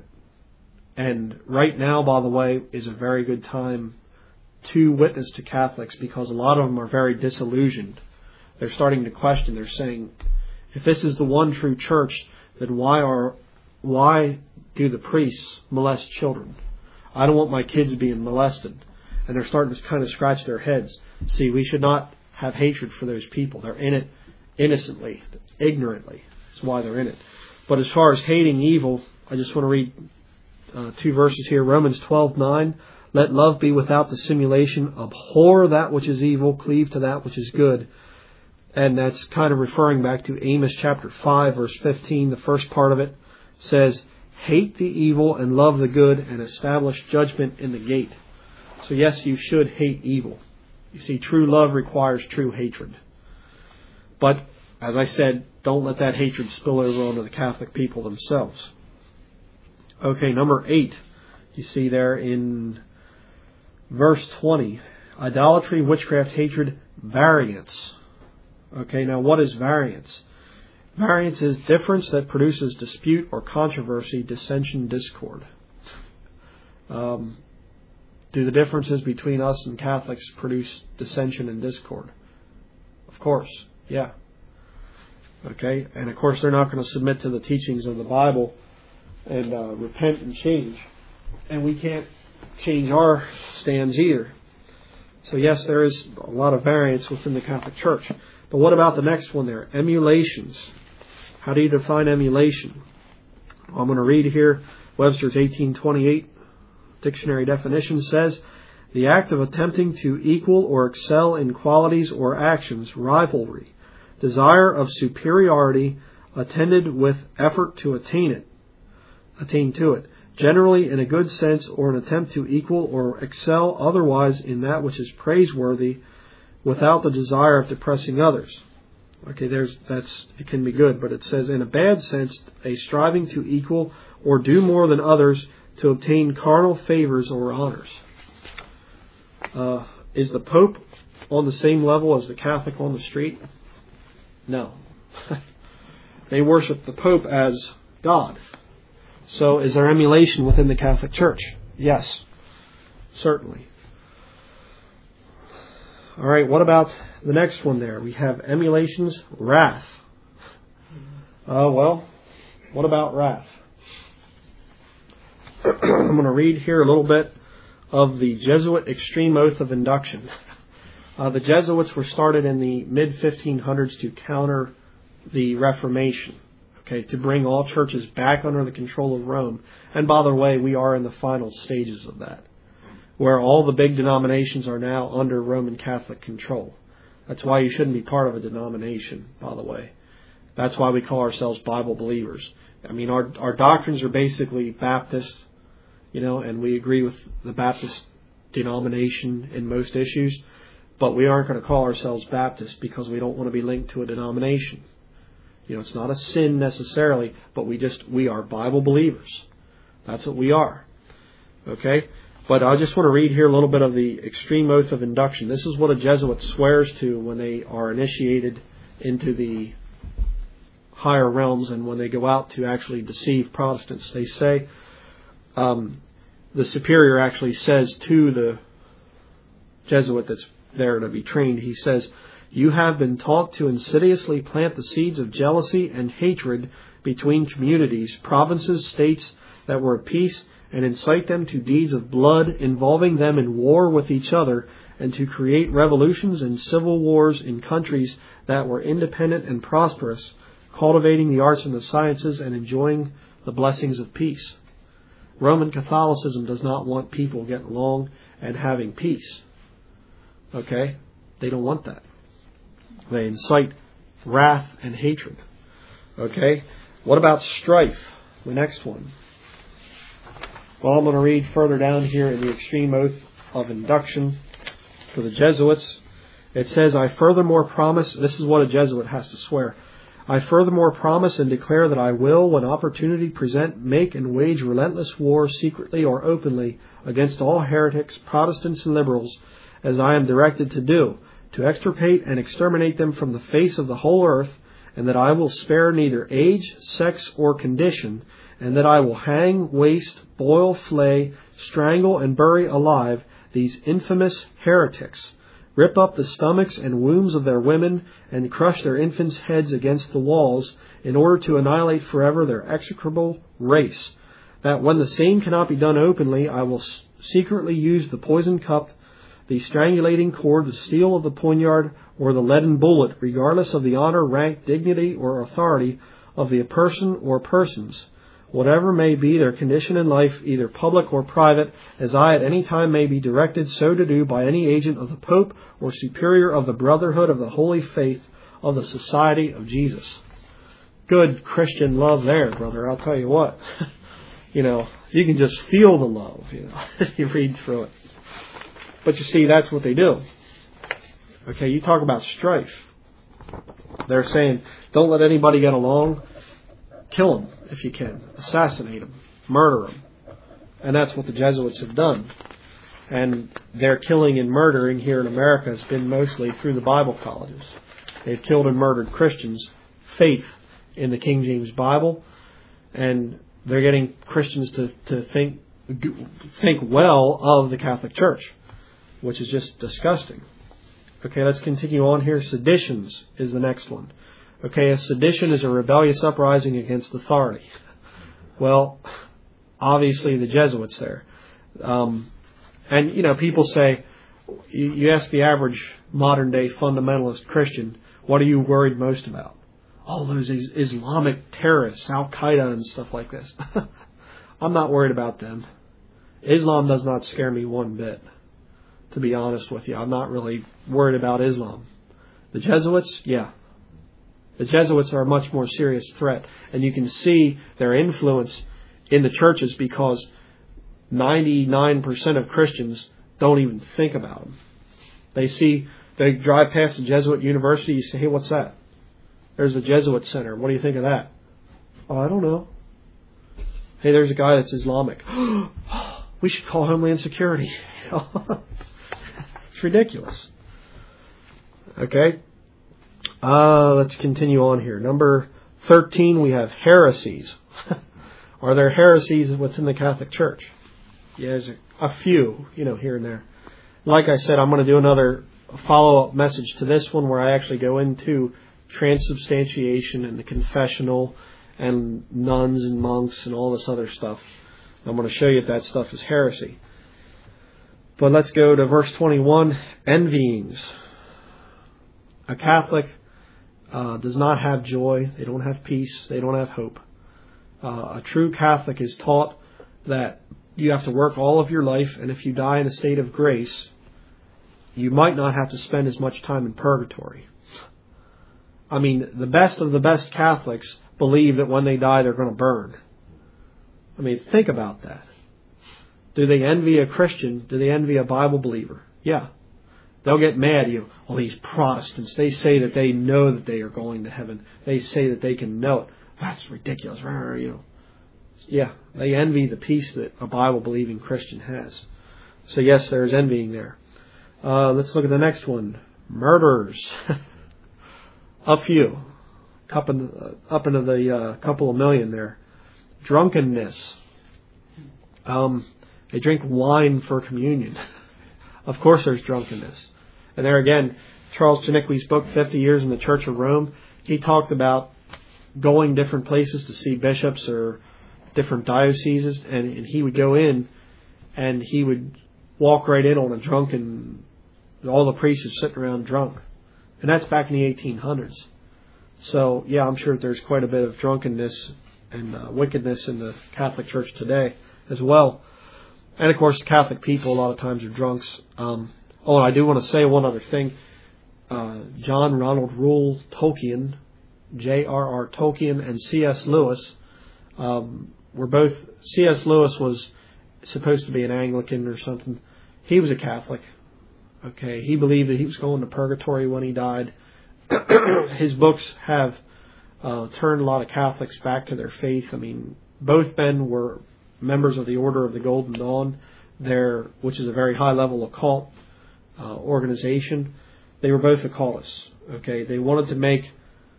And right now, by the way, is a very good time to witness to Catholics, because a lot of them are very disillusioned. They're starting to question. They're saying, if this is the one true church, then why are why do the priests molest children? I don't want my kids being molested. And they're starting to kind of scratch their heads. See, we should not have hatred for those people. They're in it innocently, ignorantly. That's why they're in it. But as far as hating evil, I just want to read uh, two verses here. Romans twelve nine. Let love be without dissimulation. Abhor that which is evil. Cleave to that which is good. And that's kind of referring back to Amos chapter five, verse fifteen. The first part of it says, hate the evil and love the good, and establish judgment in the gate. So yes, you should hate evil. You see, true love requires true hatred. But, as I said, don't let that hatred spill over onto the Catholic people themselves. Okay, number eight. You see there in verse twenty. Idolatry, witchcraft, hatred, variance. Okay, now what is variance? Variance is difference that produces dispute or controversy, dissension, discord. Um, do the differences between us and Catholics produce dissension and discord? Of course, yeah. Okay, and of course they're not going to submit to the teachings of the Bible and uh, repent and change. And we can't change our stands either. So yes, there is a lot of variance within the Catholic Church. But what about the next one there? Emulations. How do you define emulation? Well, I'm going to read here. Webster's eighteen twenty-eight dictionary definition says, the act of attempting to equal or excel in qualities or actions, rivalry, desire of superiority, attended with effort to attain it, attain to it, generally in a good sense, or an attempt to equal or excel otherwise in that which is praiseworthy, without the desire of depressing others. Okay, there's that's it can be good, but it says in a bad sense, a striving to equal or do more than others to obtain carnal favors or honors. Uh, is the Pope on the same level as the Catholic on the street? No. They worship the Pope as God. So is there emulation within the Catholic Church? Yes, certainly. All right, what about the next one there? We have emulations, wrath. Uh, well, what about wrath? I'm going to read here a little bit of the Jesuit Extreme Oath of Induction. Uh, the Jesuits were started in the mid fifteen hundreds to counter the Reformation, okay, to bring all churches back under the control of Rome. And by the way, we are in the final stages of that, where all the big denominations are now under Roman Catholic control. That's why you shouldn't be part of a denomination, by the way. That's why we call ourselves Bible believers. I mean, our our doctrines are basically Baptist, you know, and we agree with the Baptist denomination in most issues, but we aren't going to call ourselves Baptist because we don't want to be linked to a denomination. You know, it's not a sin necessarily, but we just, we are Bible believers. That's what we are. Okay? But I just want to read here a little bit of the extreme oath of induction. This is what a Jesuit swears to when they are initiated into the higher realms and when they go out to actually deceive Protestants. They say, um, the superior actually says to the Jesuit that's there to be trained, he says, "You have been taught to insidiously plant the seeds of jealousy and hatred between communities, provinces, states that were at peace, and incite them to deeds of blood, involving them in war with each other, and to create revolutions and civil wars in countries that were independent and prosperous, cultivating the arts and the sciences and enjoying the blessings of peace." Roman Catholicism does not want people getting along and having peace. Okay? They don't want that. They incite wrath and hatred. Okay? What about strife? The next one. Well, I'm going to read further down here in the extreme oath of induction for the Jesuits. It says, "I furthermore promise," this is what a Jesuit has to swear, "I furthermore promise and declare that I will, when opportunity present, make and wage relentless war, secretly or openly, against all heretics, Protestants and liberals, as I am directed to do, to extirpate and exterminate them from the face of the whole earth, and that I will spare neither age, sex, or condition, and that I will hang, waste, boil, flay, strangle, and bury alive these infamous heretics, rip up the stomachs and wombs of their women, and crush their infants' heads against the walls, in order to annihilate forever their execrable race. That when the same cannot be done openly, I will secretly use the poisoned cup, the strangulating cord, the steel of the poniard, or the leaden bullet, regardless of the honor, rank, dignity, or authority of the person or persons, whatever may be their condition in life, either public or private, as I at any time may be directed so to do by any agent of the Pope or superior of the Brotherhood of the Holy Faith of the Society of Jesus." Good Christian love there, brother. I'll tell you what. You know, you can just feel the love, you know, if you read through it. But you see, that's what they do. Okay, you talk about strife. They're saying, don't let anybody get along. Kill them if you can. Assassinate them. Murder them. And that's what the Jesuits have done. And their killing and murdering here in America has been mostly through the Bible colleges. They've killed and murdered Christians' faith in the King James Bible. And they're getting Christians to, to think think well of the Catholic Church, which is just disgusting. Okay, let's continue on here. Seditions is the next one. Okay, a sedition is a rebellious uprising against authority. Well, obviously the Jesuits there. Um, and, you know, people say, you, you ask the average modern day fundamentalist Christian, what are you worried most about? Oh, those Islamic terrorists, Al-Qaeda and stuff like this. I'm not worried about them. Islam does not scare me one bit, to be honest with you. I'm not really worried about Islam. The Jesuits, yeah. The Jesuits are a much more serious threat. And you can see their influence in the churches because ninety-nine percent of Christians don't even think about them. They see, they drive past a Jesuit university, you say, hey, what's that? There's a Jesuit center. What do you think of that? Oh, I don't know. Hey, there's a guy that's Islamic. We should call Homeland Security. It's ridiculous. Okay. Uh, let's continue on here. Number thirteen, we have heresies. Are there heresies within the Catholic Church? Yeah, there's a, a few, you know, here and there. Like I said, I'm going to do another follow-up message to this one where I actually go into transubstantiation and the confessional and nuns and monks and all this other stuff. I'm going to show you if that stuff is heresy. But let's go to verse twenty-one, envyings. A Catholic uh, does not have joy. They don't have peace. They don't have hope. Uh, a true Catholic is taught that you have to work all of your life, and if you die in a state of grace, you might not have to spend as much time in purgatory. I mean, the best of the best Catholics believe that when they die, they're going to burn. I mean, think about that. Do they envy a Christian? Do they envy a Bible believer? Yeah. They'll get mad at you. Well, these Protestants, they say that they know that they are going to heaven. They say that they can know it. That's ridiculous. You know. Yeah, they envy the peace that a Bible-believing Christian has. So yes, there is envying there. Uh, let's look at the next one. Murders. A few. Up, in, uh, up into the uh, couple of million there. Drunkenness. Um, they drink wine for communion. Of course there's drunkenness. And there again, Charles Chiniquy's book, fifty years in the Church of Rome, he talked about going different places to see bishops or different dioceses, and, and he would go in and he would walk right in on a drunken, all the priests are sitting around drunk. And that's back in the eighteen hundreds. So, yeah, I'm sure there's quite a bit of drunkenness and uh, wickedness in the Catholic Church today as well. And, of course, Catholic people a lot of times are drunks. Um, oh, and I do want to say one other thing. Uh, John Ronald Reuel Tolkien, J R R Tolkien, and C S Lewis um, were both... C S Lewis was supposed to be an Anglican or something. He was a Catholic. Okay, he believed that he was going to purgatory when he died. His books have uh, turned a lot of Catholics back to their faith. I mean, both men were members of the Order of the Golden Dawn, there, which is a very high-level occult uh, organization. They were both occultists. Okay, they wanted to make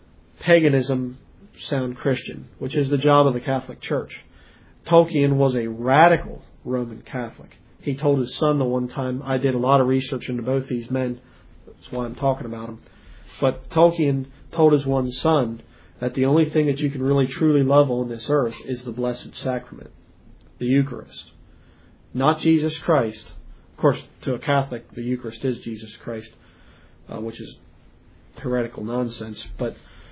paganism sound Christian, which is the job of the Catholic Church. Tolkien was a radical Roman Catholic. He told his son the one time, I did a lot of research into both these men, that's why I'm talking about them. But Tolkien told his one son that the only thing that you can really truly love on this earth is the Blessed Sacrament, the Eucharist. Not Jesus Christ. Of course, to a Catholic, the Eucharist is Jesus Christ, uh, which is heretical nonsense. But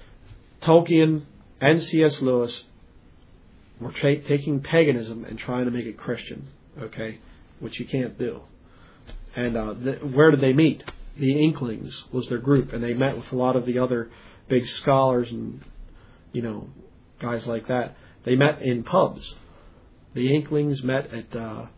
Tolkien and C S Lewis were tra- taking paganism and trying to make it Christian, okay, which you can't do. And uh, th- where did they meet? The Inklings was their group, and they met with a lot of the other big scholars and, you know, guys like that. They met in pubs. The Inklings met at uh,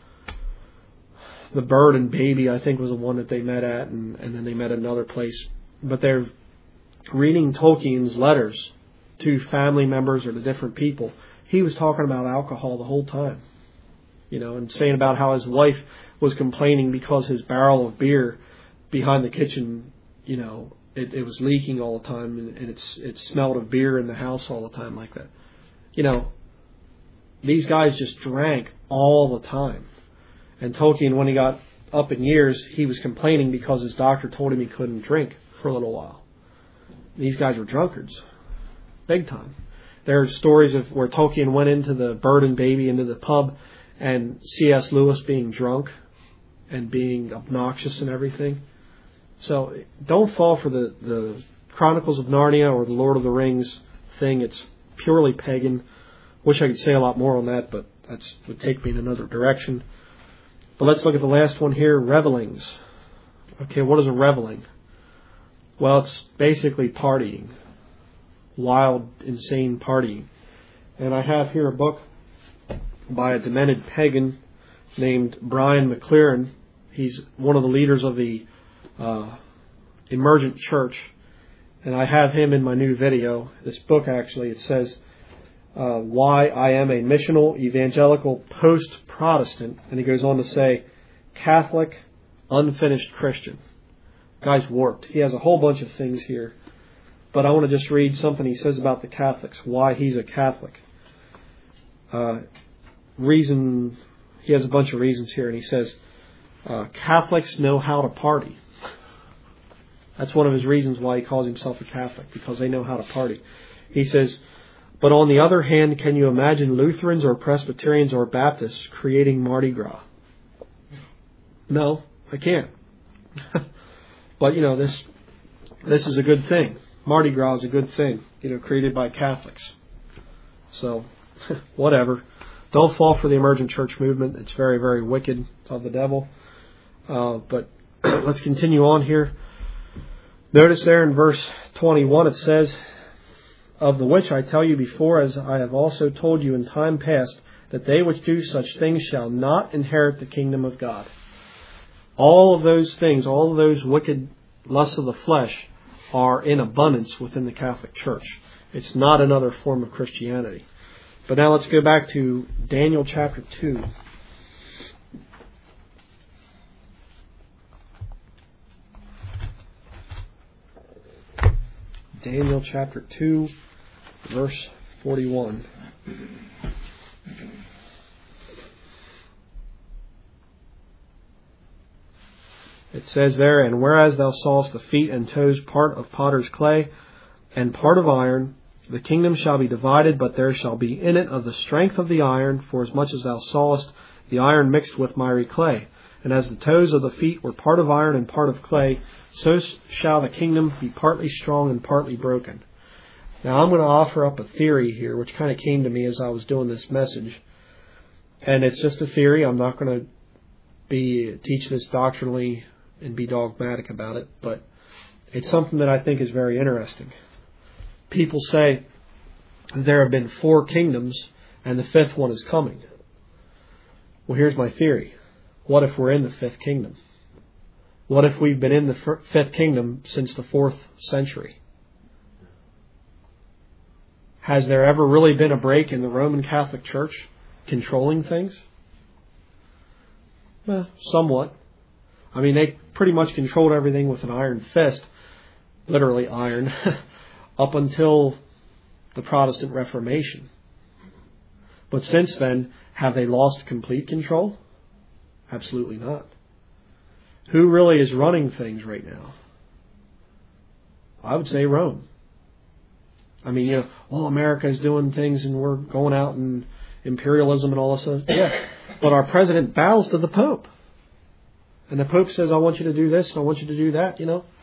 the Bird and Baby, I think was the one that they met at, and, and then they met at another place. But they're reading Tolkien's letters to family members or to different people. He was talking about alcohol the whole time, you know, and saying about how his wife was complaining because his barrel of beer behind the kitchen, you know, it, it was leaking all the time, and, and it's it smelled of beer in the house all the time like that. You know, these guys just drank all the time. And Tolkien, when he got up in years, he was complaining because his doctor told him he couldn't drink for a little while. These guys were drunkards, big time. There are stories of where Tolkien went into the Bird and Baby, into the pub, and C S Lewis being drunk and being obnoxious and everything. So don't fall for the, the Chronicles of Narnia or the Lord of the Rings thing. It's purely pagan. Wish I could say a lot more on that, but that would take me in another direction. But let's look at the last one here, revelings. Okay, what is a reveling? Well, it's basically partying. Wild, insane partying. And I have here a book by a demented pagan named Brian McLaren. He's one of the leaders of the uh, Emergent Church. And I have him in my new video. This book, actually, it says, uh, Why I Am a Missional Evangelical Post-Protestant. And he goes on to say, Catholic, Unfinished Christian. Guy's warped. He has a whole bunch of things here. But I want to just read something he says about the Catholics, why he's a Catholic. Uh, reason, he has a bunch of reasons here, and he says, uh, Catholics know how to party. That's one of his reasons why he calls himself a Catholic, because they know how to party. He says, but on the other hand, can you imagine Lutherans or Presbyterians or Baptists creating Mardi Gras? No, I can't. But, you know, this this is a good thing. Mardi Gras is a good thing, you know, created by Catholics. So, whatever. Don't fall for the Emergent Church movement. It's very, very wicked. It's of the devil. Uh, but let's continue on here. Notice there in verse twenty-one it says, Of the which I tell you before, as I have also told you in time past, that they which do such things shall not inherit the kingdom of God. All of those things, all of those wicked lusts of the flesh are in abundance within the Catholic Church. It's not another form of Christianity. But now let's go back to Daniel chapter two. Daniel chapter two, verse forty-one. It says there, "And whereas thou sawest the feet and toes part of potter's clay and part of iron, the kingdom shall be divided, but there shall be in it of the strength of the iron, for as much as thou sawest the iron mixed with miry clay. And as the toes of the feet were part of iron and part of clay, so shall the kingdom be partly strong and partly broken." Now I'm going to offer up a theory here, which kind of came to me as I was doing this message. And it's just a theory. I'm not going to be teach this doctrinally and be dogmatic about it, but it's something that I think is very interesting. People say there have been four kingdoms and the fifth one is coming. Well, here's my theory. What if we're in the fifth kingdom? What if we've been in the fifth kingdom since the fourth century? Has there ever really been a break in the Roman Catholic Church controlling things? Well, somewhat. I mean, they pretty much controlled everything with an iron fist, literally iron, up until the Protestant Reformation. But since then, have they lost complete control? Absolutely not. Who really is running things right now? I would say Rome. I mean, you know, well, America is doing things and we're going out and imperialism and all this stuff. Yeah. But our president bows to the Pope. And the Pope says, I want you to do this and I want you to do that, you know.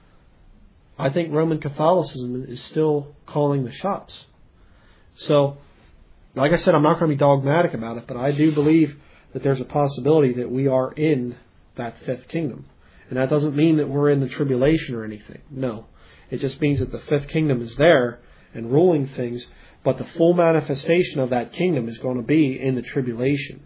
I think Roman Catholicism is still calling the shots. So, like I said, I'm not going to be dogmatic about it, but I do believe that there's a possibility that we are in that fifth kingdom. And that doesn't mean that we're in the tribulation or anything. No. It just means that the fifth kingdom is there and ruling things, but the full manifestation of that kingdom is going to be in the tribulation.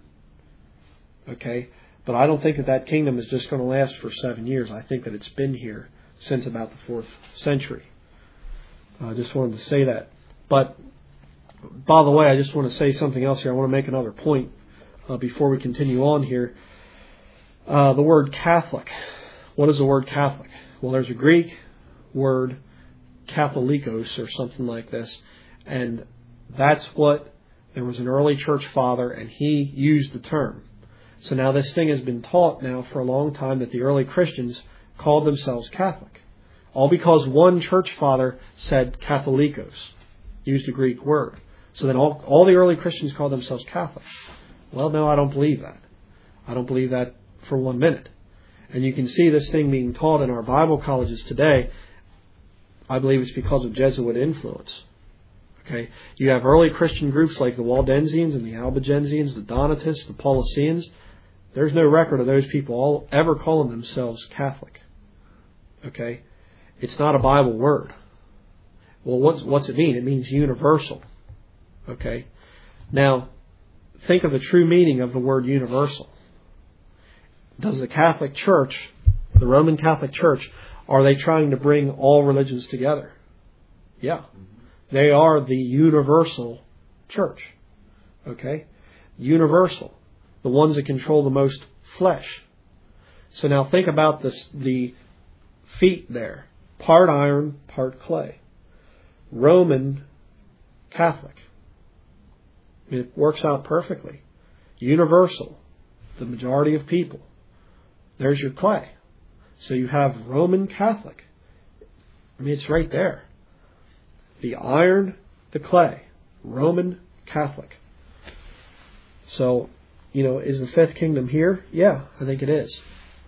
Okay? But I don't think that that kingdom is just going to last for seven years. I think that it's been here since about the fourth century. I just wanted to say that. But, by the way, I just want to say something else here. I want to make another point uh, before we continue on here. Uh, the word Catholic. What is the word Catholic? Well, there's a Greek word, Katholikos, or something like this. And that's what, there was an early church father, and he used the term. So now this thing has been taught now for a long time that the early Christians called themselves Catholic. All because one church father said Katholikos, used a Greek word. So then all, all the early Christians called themselves Catholic. Well, no, I don't believe that. I don't believe that for one minute. And you can see this thing being taught in our Bible colleges today. I believe it's because of Jesuit influence. Okay, you have early Christian groups like the Waldensians and the Albigensians, the Donatists, the Paulicians. There's no record of those people all ever calling themselves Catholic. Okay, it's not a Bible word. Well, what's what's it mean? It means universal. Okay, now think of the true meaning of the word universal. Does the Catholic Church, the Roman Catholic Church, are they trying to bring all religions together? Yeah. They are the universal church. Okay? Universal. The ones that control the most flesh. So now think about this, the feet there. Part iron, part clay. Roman Catholic. It works out perfectly. Universal. The majority of people. There's your clay. So you have Roman Catholic. I mean, it's right there. The iron, the clay. Roman Catholic. So, you know, is the fifth kingdom here? Yeah, I think it is.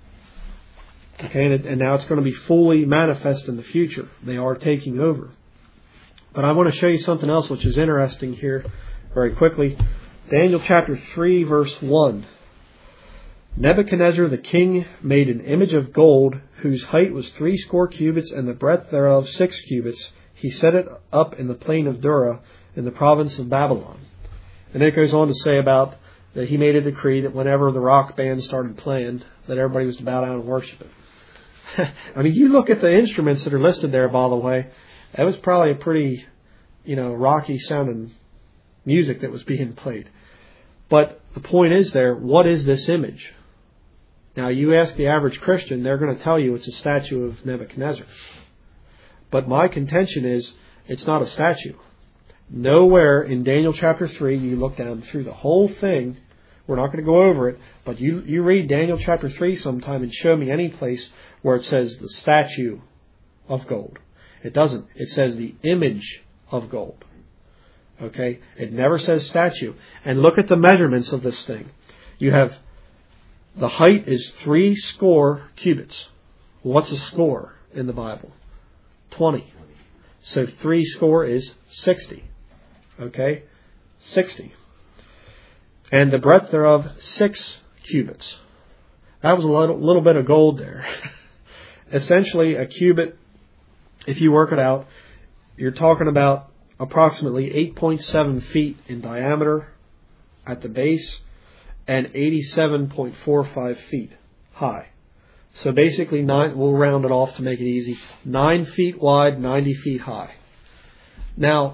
Okay, and, it, and now it's going to be fully manifest in the future. They are taking over. But I want to show you something else which is interesting here very quickly. Daniel chapter three, verse one. Nebuchadnezzar the king made an image of gold, whose height was threescore cubits, and the breadth thereof six cubits. He set it up in the plain of Dura, in the province of Babylon. And then it goes on to say about that he made a decree that whenever the rock band started playing, that everybody was to bow down and worship it. I mean, you look at the instruments that are listed there, by the way, that was probably a pretty, you know, rocky sounding music that was being played. But the point is there, what is this image? Now, you ask the average Christian, they're going to tell you it's a statue of Nebuchadnezzar. But my contention is, it's not a statue. Nowhere in Daniel chapter three, you look down through the whole thing, we're not going to go over it, but you, you read Daniel chapter three sometime and show me any place where it says the statue of gold. It doesn't. It says the image of gold. Okay? It never says statue. And look at the measurements of this thing. You have, the height is three score cubits. What's a score in the Bible? twenty. So three score is sixty. Okay? sixty. And the breadth thereof, six cubits. That was a little, little bit of gold there. Essentially, a cubit, if you work it out, you're talking about approximately eight point seven feet in diameter at the base and eighty-seven point four five feet high. So basically, nine, we'll round it off to make it easy, nine feet wide, ninety feet high. Now,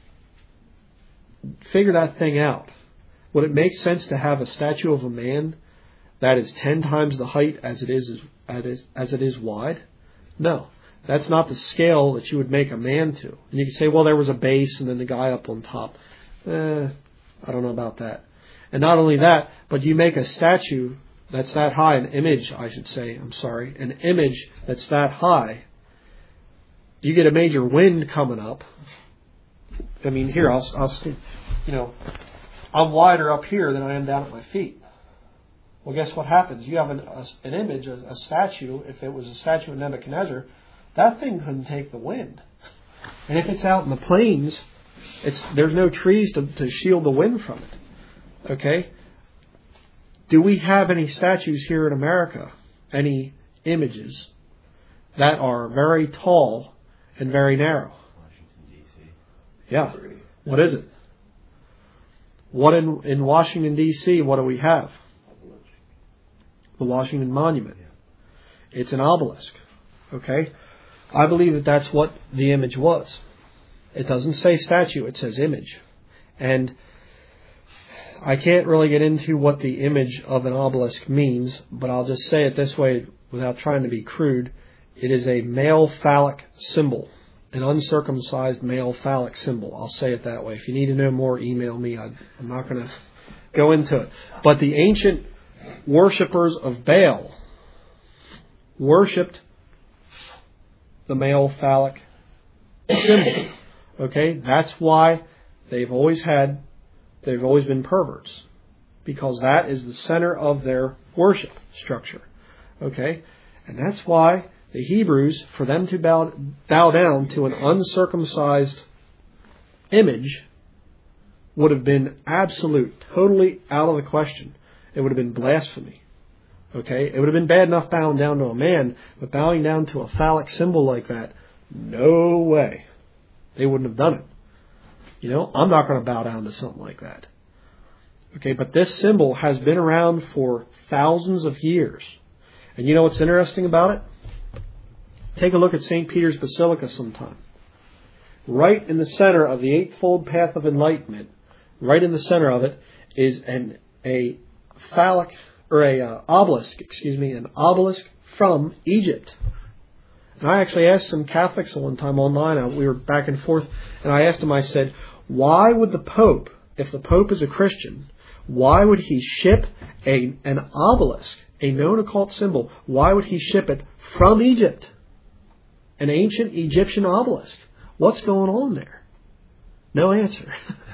figure that thing out. Would it make sense to have a statue of a man that is ten times the height as it is as it is wide? No. That's not the scale that you would make a man to. And you could say, well, there was a base and then the guy up on top. Eh, I don't know about that. And not only that, but you make a statue that's that high, an image, I should say, I'm sorry, an image that's that high. You get a major wind coming up. I mean, here, I'll, I'll you know, I'm wider up here than I am down at my feet. Well, guess what happens? You have an, a, an image, a, a statue. If it was a statue of Nebuchadnezzar, that thing couldn't take the wind. And if it's out in the plains, it's there's no trees to, to shield the wind from it. Okay? Do we have any statues here in America, any images that are very tall and very narrow? Washington, D C Yeah. What is it? What in, in Washington, D C, what do we have? The Washington Monument. Yeah. It's an obelisk. Okay? I believe that that's what the image was. It doesn't say statue, it says image. And I can't really get into what the image of an obelisk means, but I'll just say it this way without trying to be crude. It is a male phallic symbol, an uncircumcised male phallic symbol. I'll say it that way. If you need to know more, email me. I, I'm not going to go into it. But the ancient worshippers of Baal worshipped the male phallic symbol. Okay? That's why they've always had, they've always been perverts. Because that is the center of their worship structure. Okay? And that's why the Hebrews, for them to bow, bow down to an uncircumcised image would have been absolute, totally out of the question. It would have been blasphemy. Okay? It would have been bad enough bowing down to a man, but bowing down to a phallic symbol like that, no way. They wouldn't have done it. You know, I'm not going to bow down to something like that. Okay, but this symbol has been around for thousands of years. And you know what's interesting about it? Take a look at Saint Peter's Basilica sometime. Right in the center of the Eightfold Path of Enlightenment, right in the center of it, is an a phallic, or a uh, obelisk, excuse me, an obelisk from Egypt. And I actually asked some Catholics one time online, uh, we were back and forth, and I asked them, I said, why would the Pope, if the Pope is a Christian, why would he ship a an obelisk, a known occult symbol, why would he ship it from Egypt? An ancient Egyptian obelisk. What's going on there? No answer.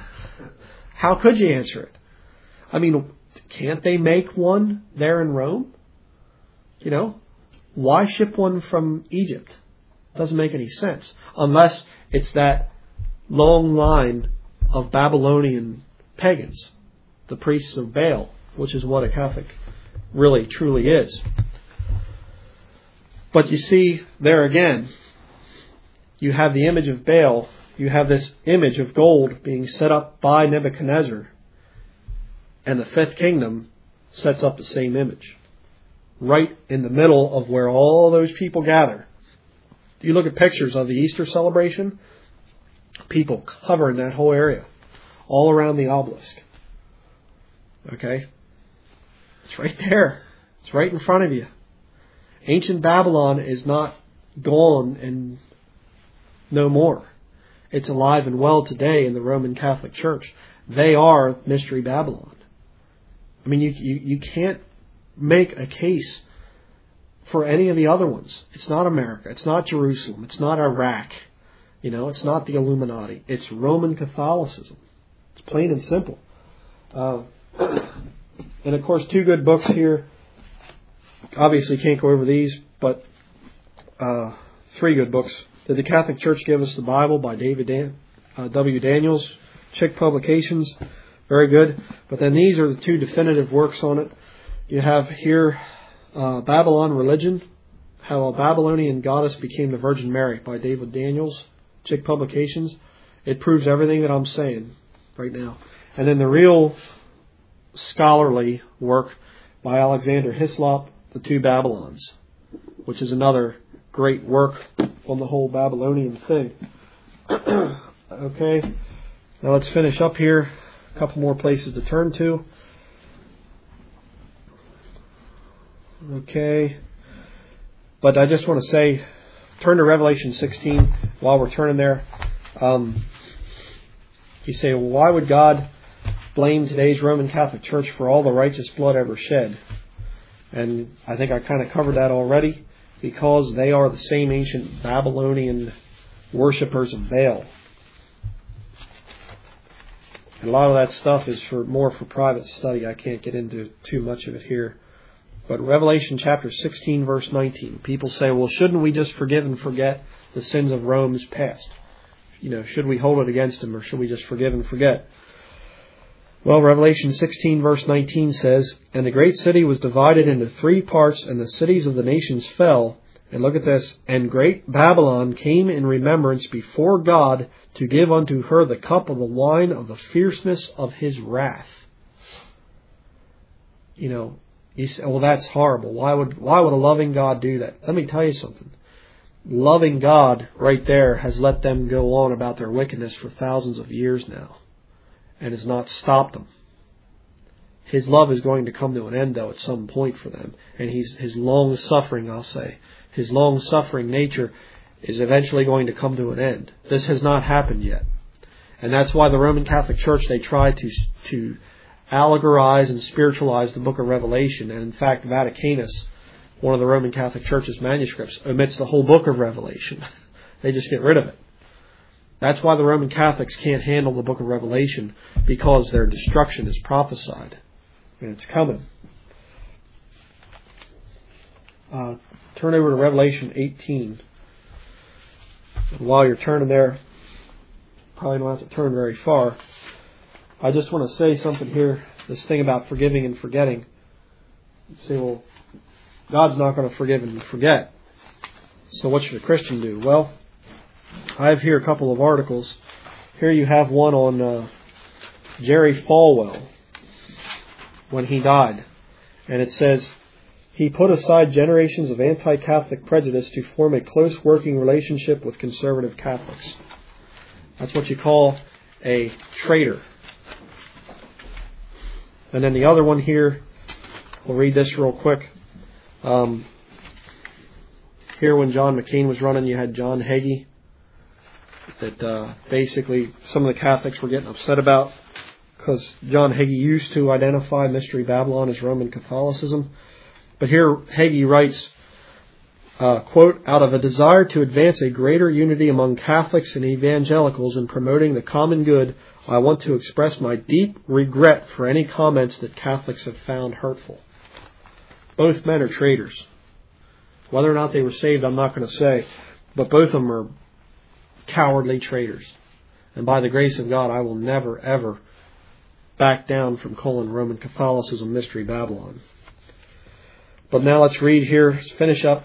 How could you answer it? I mean, can't they make one there in Rome? You know, why ship one from Egypt? Doesn't make any sense. Unless it's that long line of Babylonian pagans, the priests of Baal, which is what a Catholic really, truly is. But you see, there again, you have the image of Baal, you have this image of gold being set up by Nebuchadnezzar. And the fifth kingdom sets up the same image. Right in the middle of where all those people gather. You look at pictures of the Easter celebration, people covering that whole area, all around the obelisk. Okay? It's right there. It's right in front of you. Ancient Babylon is not gone and no more. It's alive and well today in the Roman Catholic Church. They are Mystery Babylon. I mean, you, you, you can't make a case for any of the other ones. It's not America. It's not Jerusalem. It's not Iraq. You know, it's not the Illuminati. It's Roman Catholicism. It's plain and simple. Uh, and of course, two good books here. Obviously can't go over these, but uh, three good books. Did the Catholic Church Give Us the Bible by David Dan, uh, W. Daniels, Chick Publications. Very good. But then these are the two definitive works on it. You have here uh, Babylon Religion, How a Babylonian Goddess Became the Virgin Mary by David Daniels, Chick Publications. It proves everything that I'm saying right now. And then the real scholarly work by Alexander Hislop, The Two Babylons, which is another great work on the whole Babylonian thing. Okay, now let's finish up here. A couple more places to turn to. Okay, but I just want to say, turn to Revelation sixteen while we're turning there. Um, you say, well, why would God blame today's Roman Catholic Church for all the righteous blood ever shed? And I think I kind of covered that already, because they are the same ancient Babylonian worshippers of Baal. And a lot of that stuff is for more for private study. I can't get into too much of it here. But Revelation chapter sixteen, verse nineteen. People say, well, shouldn't we just forgive and forget the sins of Rome's past? You know, should we hold it against them, or should we just forgive and forget? Well, Revelation sixteen, verse nineteen says, And the great city was divided into three parts, and the cities of the nations fell. And look at this. And great Babylon came in remembrance before God to give unto her the cup of the wine of the fierceness of his wrath. You know, you say, well, that's horrible. Why would, why would a loving God do that? Let me tell you something. Loving God right there has let them go on about their wickedness for thousands of years now, and has not stopped them. His love is going to come to an end, though, at some point for them. And he's, his long-suffering, I'll say, his long-suffering nature is eventually going to come to an end. This has not happened yet. And that's why the Roman Catholic Church, they try to, to allegorize and spiritualize the book of Revelation. And in fact, Vaticanus, one of the Roman Catholic Church's manuscripts, omits the whole book of Revelation. They just get rid of it. That's why the Roman Catholics can't handle the book of Revelation, because their destruction is prophesied. And it's coming. Uh, turn over to Revelation eighteen. And while you're turning there, probably don't have to turn very far. I just want to say something here. This thing about forgiving and forgetting. You say, well, God's not going to forgive and forget. So what should a Christian do? Well, I have here a couple of articles. Here you have one on uh, Jerry Falwell when he died. And it says, he put aside generations of anti-Catholic prejudice to form a close working relationship with conservative Catholics. That's what you call a traitor. And then the other one here, we'll read this real quick. Um, here when John McCain was running, you had John Hagee, that uh, basically some of the Catholics were getting upset about, because John Hagee used to identify Mystery Babylon as Roman Catholicism. But here Hagee writes, uh, quote, out of a desire to advance a greater unity among Catholics and evangelicals in promoting the common good, I want to express my deep regret for any comments that Catholics have found hurtful. Both men are traitors. Whether or not they were saved, I'm not going to say, but both of them are cowardly traitors. And by the grace of God, I will never, ever back down from calling Roman Catholicism Mystery Babylon. But now let's read here, let's finish up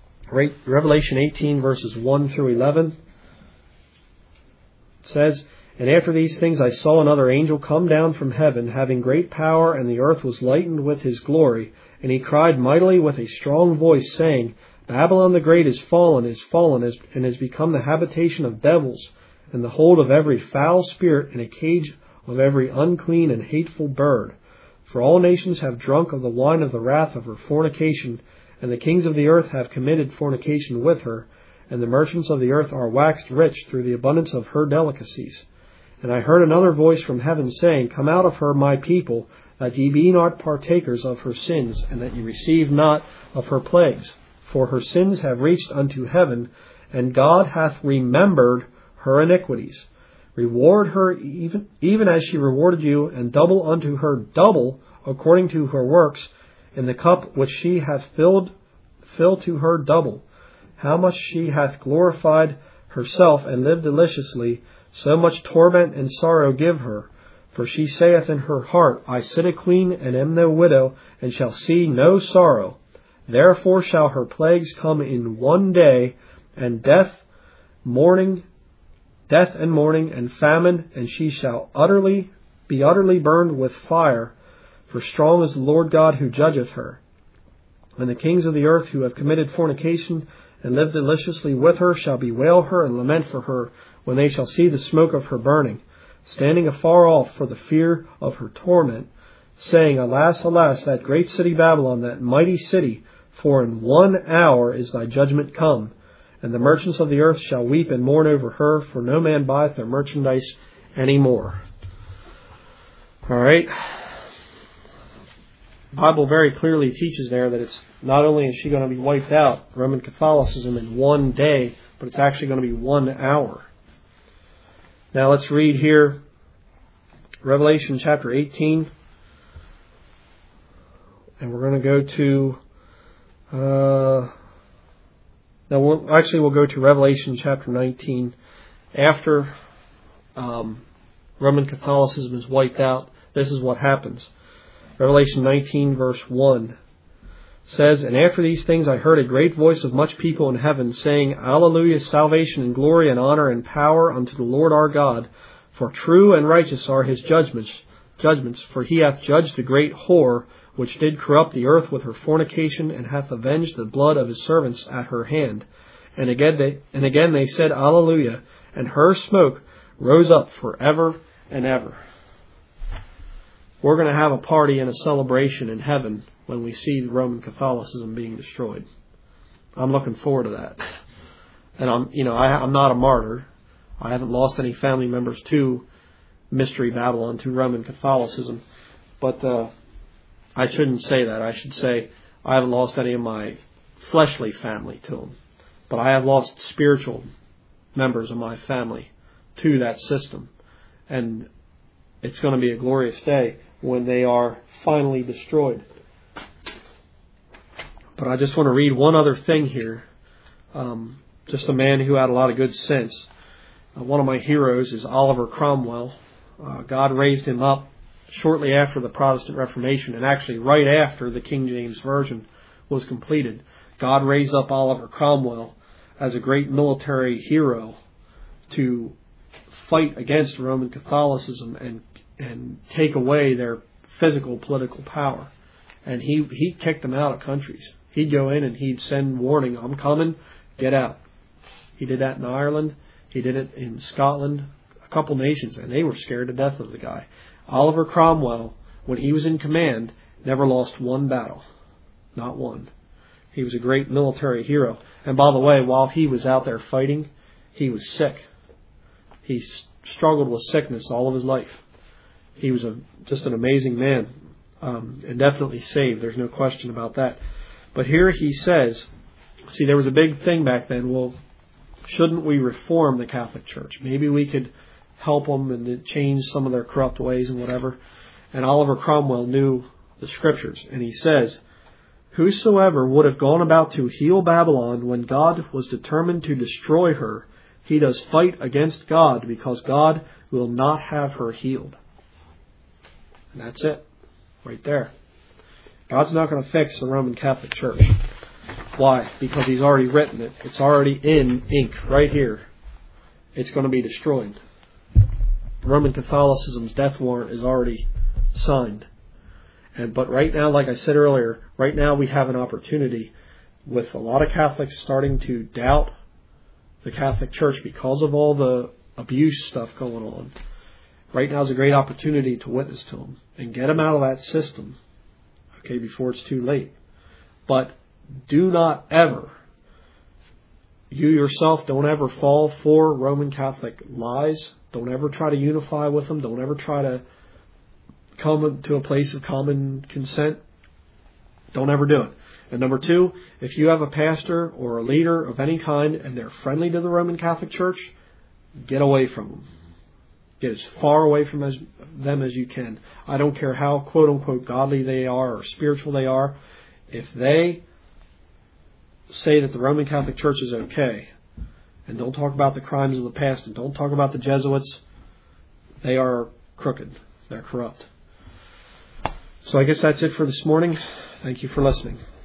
Revelation eighteen, verses one through eleven. It says, And after these things I saw another angel come down from heaven, having great power, and the earth was lightened with his glory. And he cried mightily with a strong voice, saying, Babylon the great is fallen, is fallen, and has become the habitation of devils, and the hold of every foul spirit, and a cage of every unclean and hateful bird. For all nations have drunk of the wine of the wrath of her fornication, and the kings of the earth have committed fornication with her, and the merchants of the earth are waxed rich through the abundance of her delicacies. And I heard another voice from heaven saying, Come out of her, my people, that ye be not partakers of her sins, and that ye receive not of her plagues. For her sins have reached unto heaven, and God hath remembered her iniquities. Reward her even, even as she rewarded you, and double unto her double according to her works, in the cup which she hath filled, fill to her double. How much she hath glorified herself and lived deliciously, so much torment and sorrow give her. For she saith in her heart, I sit a queen, and am no widow, and shall see no sorrow. Therefore shall her plagues come in one day, and death, mourning, death and mourning, and famine, and she shall utterly be utterly burned with fire. For strong is the Lord God who judgeth her. And the kings of the earth who have committed fornication, and lived deliciously with her, shall bewail her and lament for her, when they shall see the smoke of her burning, standing afar off for the fear of her torment, saying, Alas, alas, that great city Babylon, that mighty city, for in one hour is thy judgment come. And the merchants of the earth shall weep and mourn over her, for no man buyeth their merchandise any more. All right. The Bible very clearly teaches there that it's not only is she going to be wiped out, Roman Catholicism, in one day, but it's actually going to be one hour. Now let's read here Revelation chapter eighteen. And we're going to go to, uh, now we'll, actually we'll go to Revelation chapter nineteen. After um, Roman Catholicism is wiped out, this is what happens. Revelation nineteen verse one says, And after these things I heard a great voice of much people in heaven, saying, Alleluia, salvation and glory and honor and power unto the Lord our God. For true and righteous are his judgments, judgments. For he hath judged the great whore, which did corrupt the earth with her fornication, and hath avenged the blood of his servants at her hand. And again they, and again they said, Alleluia, and her smoke rose up forever and ever. We're going to have a party and a celebration in heaven when we see Roman Catholicism being destroyed. I'm looking forward to that. And I'm, you know, I, I'm not a martyr. I haven't lost any family members to Mystery Babylon, to Roman Catholicism. But uh, I shouldn't say that. I should say I haven't lost any of my fleshly family to them. But I have lost spiritual members of my family to that system. And it's going to be a glorious day when they are finally destroyed. But I just want to read one other thing here. Um, just a man who had a lot of good sense. Uh, one of my heroes is Oliver Cromwell. Uh, God raised him up shortly after the Protestant Reformation, and actually right after the King James Version was completed. God raised up Oliver Cromwell as a great military hero to fight against Roman Catholicism and and take away their physical political power. And he, he kicked them out of countries. He'd go in and he'd send warning, I'm coming, get out. He did that in Ireland. He did it in Scotland, a couple nations, and they were scared to death of the guy. Oliver Cromwell, when he was in command, never lost one battle. Not one. He was a great military hero. And by the way, while he was out there fighting, he was sick. He struggled with sickness all of his life. He was a, just an amazing man, um, and definitely saved. There's no question about that. But here he says, see, there was a big thing back then. Well, shouldn't we reform the Catholic Church? Maybe we could help them and change some of their corrupt ways and whatever. And Oliver Cromwell knew the Scriptures. And he says, Whosoever would have gone about to heal Babylon when God was determined to destroy her, he does fight against God, because God will not have her healed. And that's it. Right there. God's not going to fix the Roman Catholic Church. Why? Because He's already written it. It's already in ink right here. It's going to be destroyed. Roman Catholicism's death warrant is already signed. And but right now, like I said earlier, right now we have an opportunity with a lot of Catholics starting to doubt the Catholic Church because of all the abuse stuff going on. Right now is a great opportunity to witness to them and get them out of that system, okay, before it's too late. But do not ever, you yourself, don't ever fall for Roman Catholic lies. Don't ever try to unify with them. Don't ever try to come to a place of common consent. Don't ever do it. And number two, if you have a pastor or a leader of any kind and they're friendly to the Roman Catholic Church, get away from them. Get as far away from as, them as you can. I don't care how quote-unquote godly they are or spiritual they are. If they say that the Roman Catholic Church is okay and don't talk about the crimes of the past and don't talk about the Jesuits, they are crooked. They're corrupt. So I guess that's it for this morning. Thank you for listening.